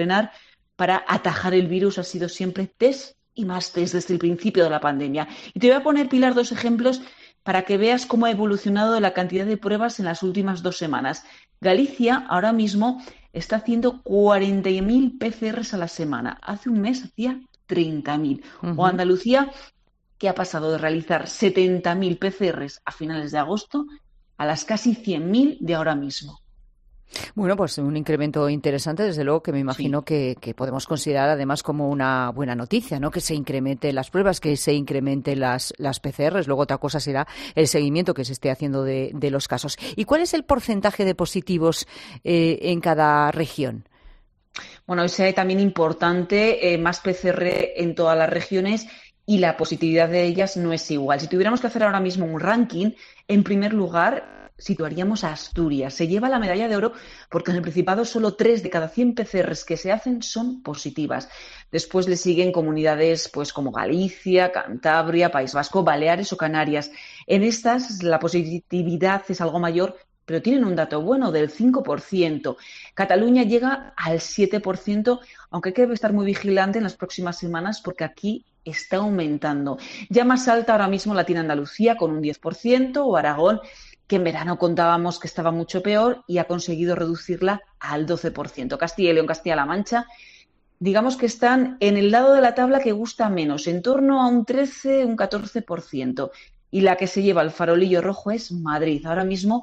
para atajar el virus ha sido siempre test y más test desde el principio de la pandemia. Y te voy a poner, Pilar, 2 ejemplos para que veas cómo ha evolucionado la cantidad de pruebas en las últimas 2 semanas. Galicia ahora mismo está haciendo 40.000 PCRs a la semana. Hace un mes hacía 30.000. O Andalucía, que ha pasado de realizar 70.000 PCRs a finales de agosto a las casi 100.000 de ahora mismo. Bueno, pues un incremento interesante, desde luego, que me imagino que podemos considerar además como una buena noticia, ¿no? Que se incrementen las pruebas, que se incrementen las PCRs. Luego otra cosa será el seguimiento que se esté haciendo de los casos. ¿Y cuál es el porcentaje de positivos en cada región? Bueno, ese también importante, más PCR en todas las regiones y la positividad de ellas no es igual. Si tuviéramos que hacer ahora mismo un ranking, en primer lugar situaríamos a Asturias. Se lleva la medalla de oro porque en el Principado solo 3 de cada 100 PCRs que se hacen son positivas. Después le siguen comunidades pues como Galicia, Cantabria, País Vasco, Baleares o Canarias. En estas la positividad es algo mayor, pero tienen un dato bueno del 5%. Cataluña llega al 7%, aunque hay que estar muy vigilante en las próximas semanas porque aquí está aumentando. Ya más alta ahora mismo la tiene Andalucía con un 10% o Aragón, que en verano contábamos que estaba mucho peor y ha conseguido reducirla al 12%. Castilla y León, Castilla-La Mancha, digamos que están en el lado de la tabla que gusta menos, en torno a un 13, un 14%. Y la que se lleva el farolillo rojo es Madrid. Ahora mismo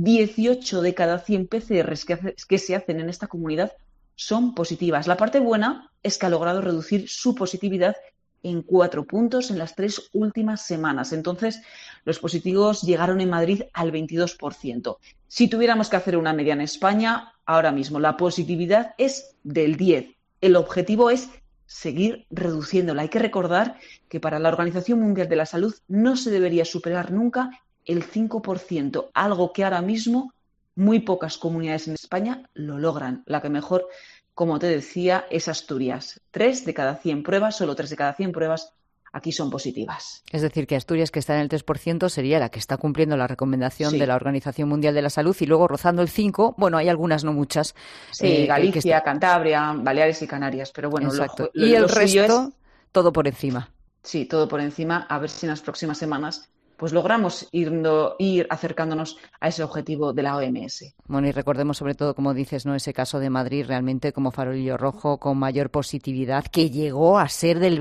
18 de cada 100 PCRs que se hacen en esta comunidad son positivas. La parte buena es que ha logrado reducir su positividad en 4 puntos en las 3 últimas semanas. Entonces, los positivos llegaron en Madrid al 22%. Si tuviéramos que hacer una media en España, ahora mismo la positividad es del 10%. El objetivo es seguir reduciéndola. Hay que recordar que para la Organización Mundial de la Salud no se debería superar nunca el 5%, algo que ahora mismo muy pocas comunidades en España lo logran. La que mejor, como te decía, es Asturias. 3 de cada 100 pruebas, solo 3 de cada 100 pruebas aquí son positivas. Es decir, que Asturias, que está en el 3%, sería la que está cumpliendo la recomendación de la Organización Mundial de la Salud, y luego rozando el 5%, bueno, hay algunas, no muchas. Sí, Galicia, Cantabria, Baleares y Canarias, pero bueno, y el resto, todo por encima. Sí, todo por encima, a ver si en las próximas semanas pues logramos ir acercándonos a ese objetivo de la OMS. Bueno, y recordemos sobre todo, como dices, ¿no?, ese caso de Madrid realmente como farolillo rojo con mayor positividad, que llegó a ser del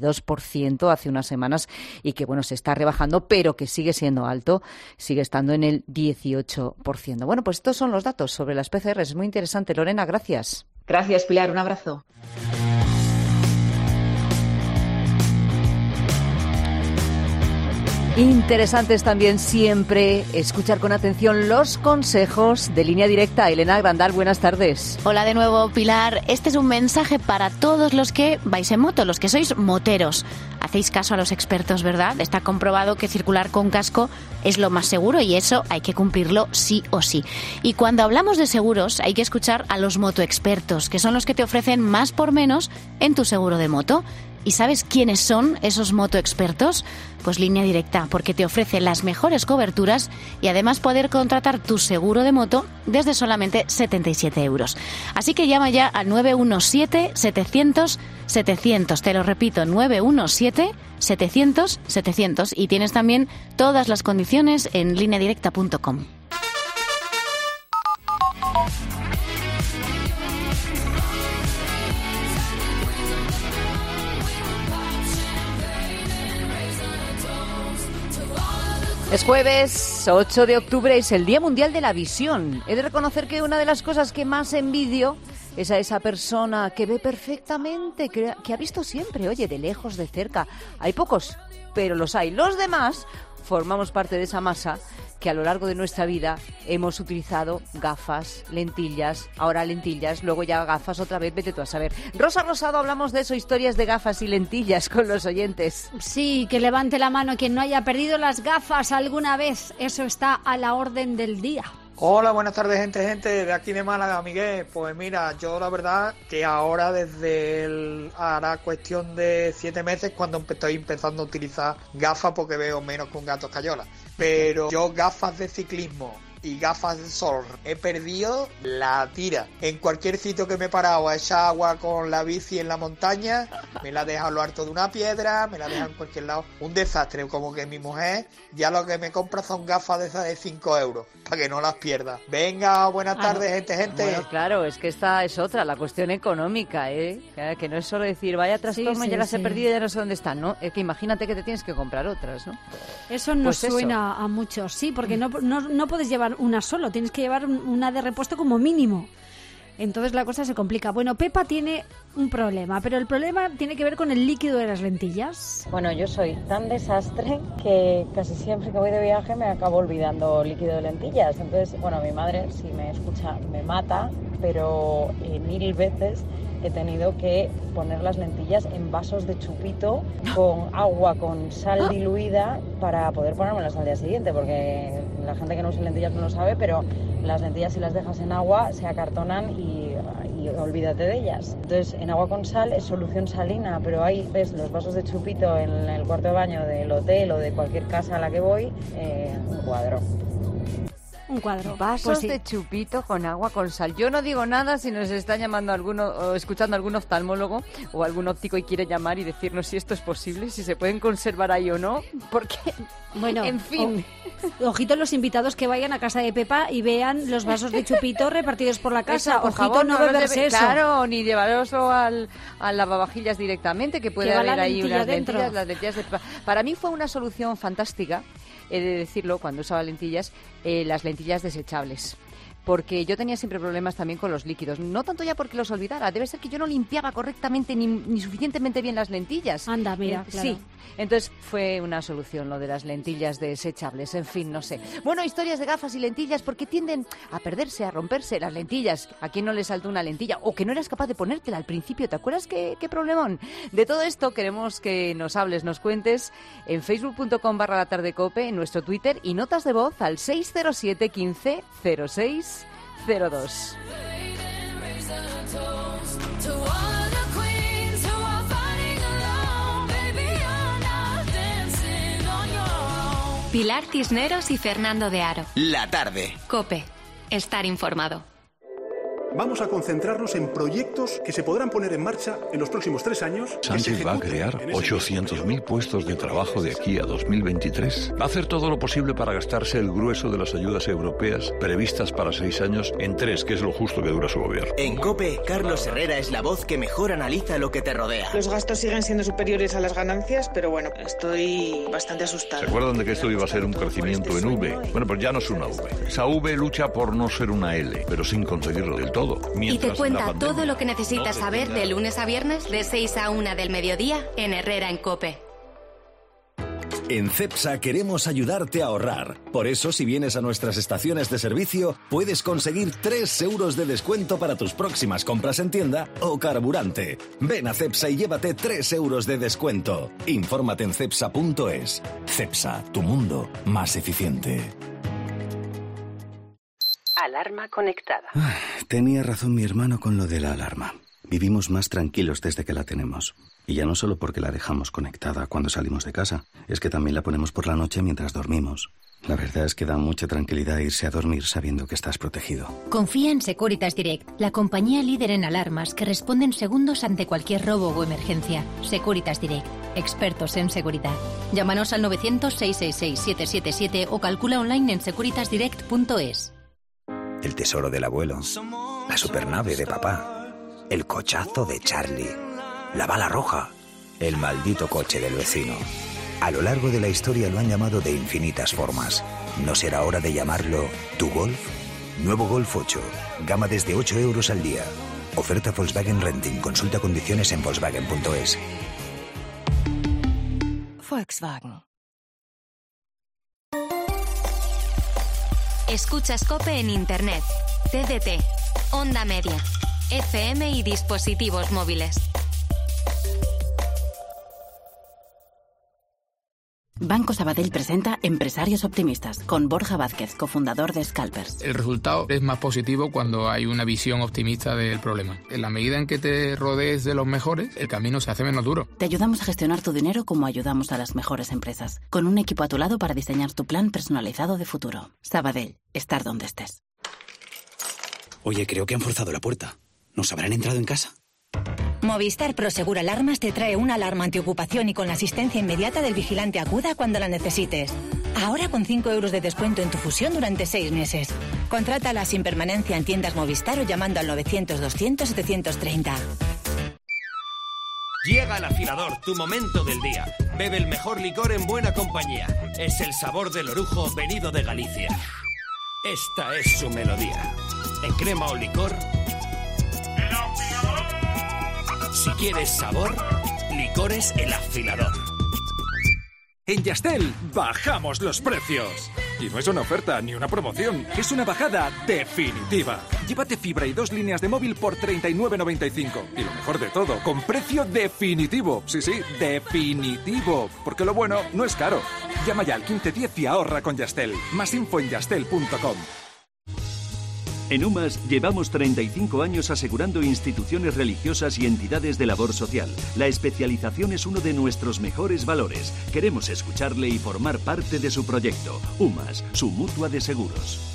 22% hace unas semanas y que, bueno, se está rebajando, pero que sigue siendo alto, sigue estando en el 18%. Bueno, pues estos son los datos sobre las PCR. Es muy interesante. Lorena, gracias. Gracias, Pilar. Un abrazo. Interesantes también siempre escuchar con atención los consejos de Línea Directa. Elena Grandal, buenas tardes. Hola de nuevo, Pilar. Este es un mensaje para todos los que vais en moto, los que sois moteros. Hacéis caso a los expertos, ¿verdad? Está comprobado que circular con casco es lo más seguro y eso hay que cumplirlo sí o sí. Y cuando hablamos de seguros hay que escuchar a los motoexpertos, que son los que te ofrecen más por menos en tu seguro de moto. ¿Y sabes quiénes son esos motoexpertos? Pues Línea Directa, porque te ofrece las mejores coberturas y además poder contratar tu seguro de moto desde solamente 77 €. Así que llama ya al 917-700-700. Te lo repito, 917-700-700. Y tienes también todas las condiciones en lineadirecta.com. Es jueves 8 de octubre, es el Día Mundial de la Visión. He de reconocer que una de las cosas que más envidio es a esa persona que ve perfectamente, que ha visto siempre, oye, de lejos, de cerca. Hay pocos, pero los hay. Los demás formamos parte de esa masa que a lo largo de nuestra vida hemos utilizado gafas, lentillas, ahora lentillas, luego ya gafas otra vez, vete tú a saber. Rosa Rosado, hablamos de eso, historias de gafas y lentillas con los oyentes. Sí, que levante la mano quien no haya perdido las gafas alguna vez, eso está a la orden del día. Hola, buenas tardes, gente de aquí de Málaga, Miguel. Pues mira, yo la verdad que ahora hará cuestión de 7 meses cuando estoy empezando a utilizar gafas porque veo menos que un gato escayola. Pero yo gafas de ciclismo y gafas de sol he perdido la tira. En cualquier sitio que me he parado a echar agua con la bici en la montaña, me la deja a lo alto de una piedra, me la deja en cualquier lado. Un desastre, como que mi mujer ya lo que me compra son gafas de esas de 5 euros, para que no las pierda. Venga, buenas tardes, gente. Bueno, claro, es que esta es otra, la cuestión económica, que no es solo decir, vaya trastorno, ya las he perdido y ya no sé dónde están, ¿no? Es que imagínate que te tienes que comprar otras, ¿no? Eso nos Pues suena a muchos, sí, porque no puedes llevar una solo, tienes que llevar una de repuesto como mínimo. Entonces la cosa se complica. Bueno, Pepa tiene un problema, pero el problema tiene que ver con el líquido de las lentillas. Bueno, yo soy tan desastre que casi siempre que voy de viaje me acabo olvidando líquido de lentillas. Entonces, bueno, mi madre, si me escucha, me mata, pero 1000 veces he tenido que poner las lentillas en vasos de chupito con agua, con sal diluida para poder ponérmelas al día siguiente, porque la gente que no usa lentillas no lo sabe, pero las lentillas si las dejas en agua se acartonan y olvídate de ellas. Entonces en agua con sal es solución salina, pero ahí ves los vasos de chupito en el cuarto de baño del hotel o de cualquier casa a la que voy, un cuadro. Un cuadro. Vasos Pues sí. de chupito con agua con sal. Yo no digo nada si nos está llamando alguno o escuchando algún oftalmólogo o algún óptico y quiere llamar y decirnos si esto es posible, si se pueden conservar ahí o no, porque, bueno, en fin. Ojito los invitados que vayan a casa de Pepa y vean los vasos de chupito repartidos por la casa. Eso, por Ojito, favor, no los beberse eso. Claro, ni llevaroslo al lavavajillas directamente, que puede Lleva haber la ahí lentilla unas dentro. lentillas, las lentillas de... Para mí fue una solución fantástica, he de decirlo, cuando usaba lentillas, las lentillas desechables. Porque yo tenía siempre problemas también con los líquidos. No tanto ya porque los olvidara, debe ser que yo no limpiaba correctamente ni suficientemente bien las lentillas. Anda, mira, claro. Sí, entonces fue una solución lo de las lentillas desechables. En fin, no sé. Bueno, historias de gafas y lentillas porque tienden a perderse, a romperse las lentillas. ¿A quién no le saltó una lentilla? O que no eras capaz de ponértela al principio. ¿Te acuerdas qué problemón? De todo esto queremos que nos hables, nos cuentes en facebook.com/latardecope, en nuestro Twitter y notas de voz al 607 15 06 02. Pilar Cisneros y Fernando de Aro. La tarde. COPE. Estar informado. Vamos a concentrarnos en proyectos que se podrán poner en marcha en los próximos 3 años. Sánchez va a crear 800.000 puestos de trabajo de aquí a 2023. Va a hacer todo lo posible para gastarse el grueso de las ayudas europeas previstas para 6 años en 3, que es lo justo que dura su gobierno. En COPE, Carlos Herrera es la voz que mejor analiza lo que te rodea. Los gastos siguen siendo superiores a las ganancias, pero bueno, estoy bastante asustada. ¿Se acuerdan de que esto iba a ser un crecimiento en V? Bueno, pues ya no es una V. Esa V lucha por no ser una L, pero sin conseguirlo del todo. Y te cuenta todo lo que necesitas saber de lunes a viernes de 6 a 1 del mediodía en Herrera en COPE. En Cepsa queremos ayudarte a ahorrar. Por eso, si vienes a nuestras estaciones de servicio, puedes conseguir 3 euros de descuento para tus próximas compras en tienda o carburante. Ven a Cepsa y llévate 3 euros de descuento. Infórmate en cepsa.es. Cepsa, tu mundo más eficiente. Alarma conectada. Tenía razón mi hermano con lo de la alarma. Vivimos más tranquilos desde que la tenemos. Y ya no solo porque la dejamos conectada cuando salimos de casa, es que también la ponemos por la noche mientras dormimos. La verdad es que da mucha tranquilidad irse a dormir sabiendo que estás protegido. Confía en Securitas Direct, la compañía líder en alarmas que responde en segundos ante cualquier robo o emergencia. Securitas Direct, expertos en seguridad. Llámanos al 900-666-777 o calcula online en securitasdirect.es. El tesoro del abuelo, la supernave de papá, el cochazo de Charlie, la bala roja, el maldito coche del vecino. A lo largo de la historia lo han llamado de infinitas formas. ¿No será hora de llamarlo tu Golf? Nuevo Golf 8, gama desde 8 euros al día. Oferta Volkswagen Renting. Consulta condiciones en Volkswagen.es. Volkswagen. Escuchas COPE en Internet, TDT, Onda Media, FM y dispositivos móviles. Banco Sabadell presenta Empresarios Optimistas con Borja Vázquez, cofundador de Scalpers. El resultado es más positivo cuando hay una visión optimista del problema. En la medida en que te rodees de los mejores, el camino se hace menos duro. Te ayudamos a gestionar tu dinero como ayudamos a las mejores empresas, con un equipo a tu lado para diseñar tu plan personalizado de futuro. Sabadell, estar donde estés. Oye, creo que han forzado la puerta. ¿Nos habrán entrado en casa? Movistar Prosegur Alarmas te trae una alarma antiocupación y con la asistencia inmediata del vigilante acuda cuando la necesites. Ahora con 5 euros de descuento en tu fusión durante 6 meses. Contrátala sin permanencia en tiendas Movistar o llamando al 900-200-730. Llega el afilador, tu momento del día. Bebe el mejor licor en buena compañía. Es el sabor del orujo venido de Galicia. Esta es su melodía. En crema o licor... Si quieres sabor, Licores El Afilador. En Yastel bajamos los precios. Y no es una oferta ni una promoción, es una bajada definitiva. Llévate fibra y 2 líneas de móvil por 39,95. Y lo mejor de todo, con precio definitivo. Sí, definitivo. Porque lo bueno no es caro. Llama ya al 1510 y ahorra con Yastel. Más info en yastel.com. En UMAS llevamos 35 años asegurando instituciones religiosas y entidades de labor social. La especialización es uno de nuestros mejores valores. Queremos escucharle y formar parte de su proyecto. UMAS, su mutua de seguros.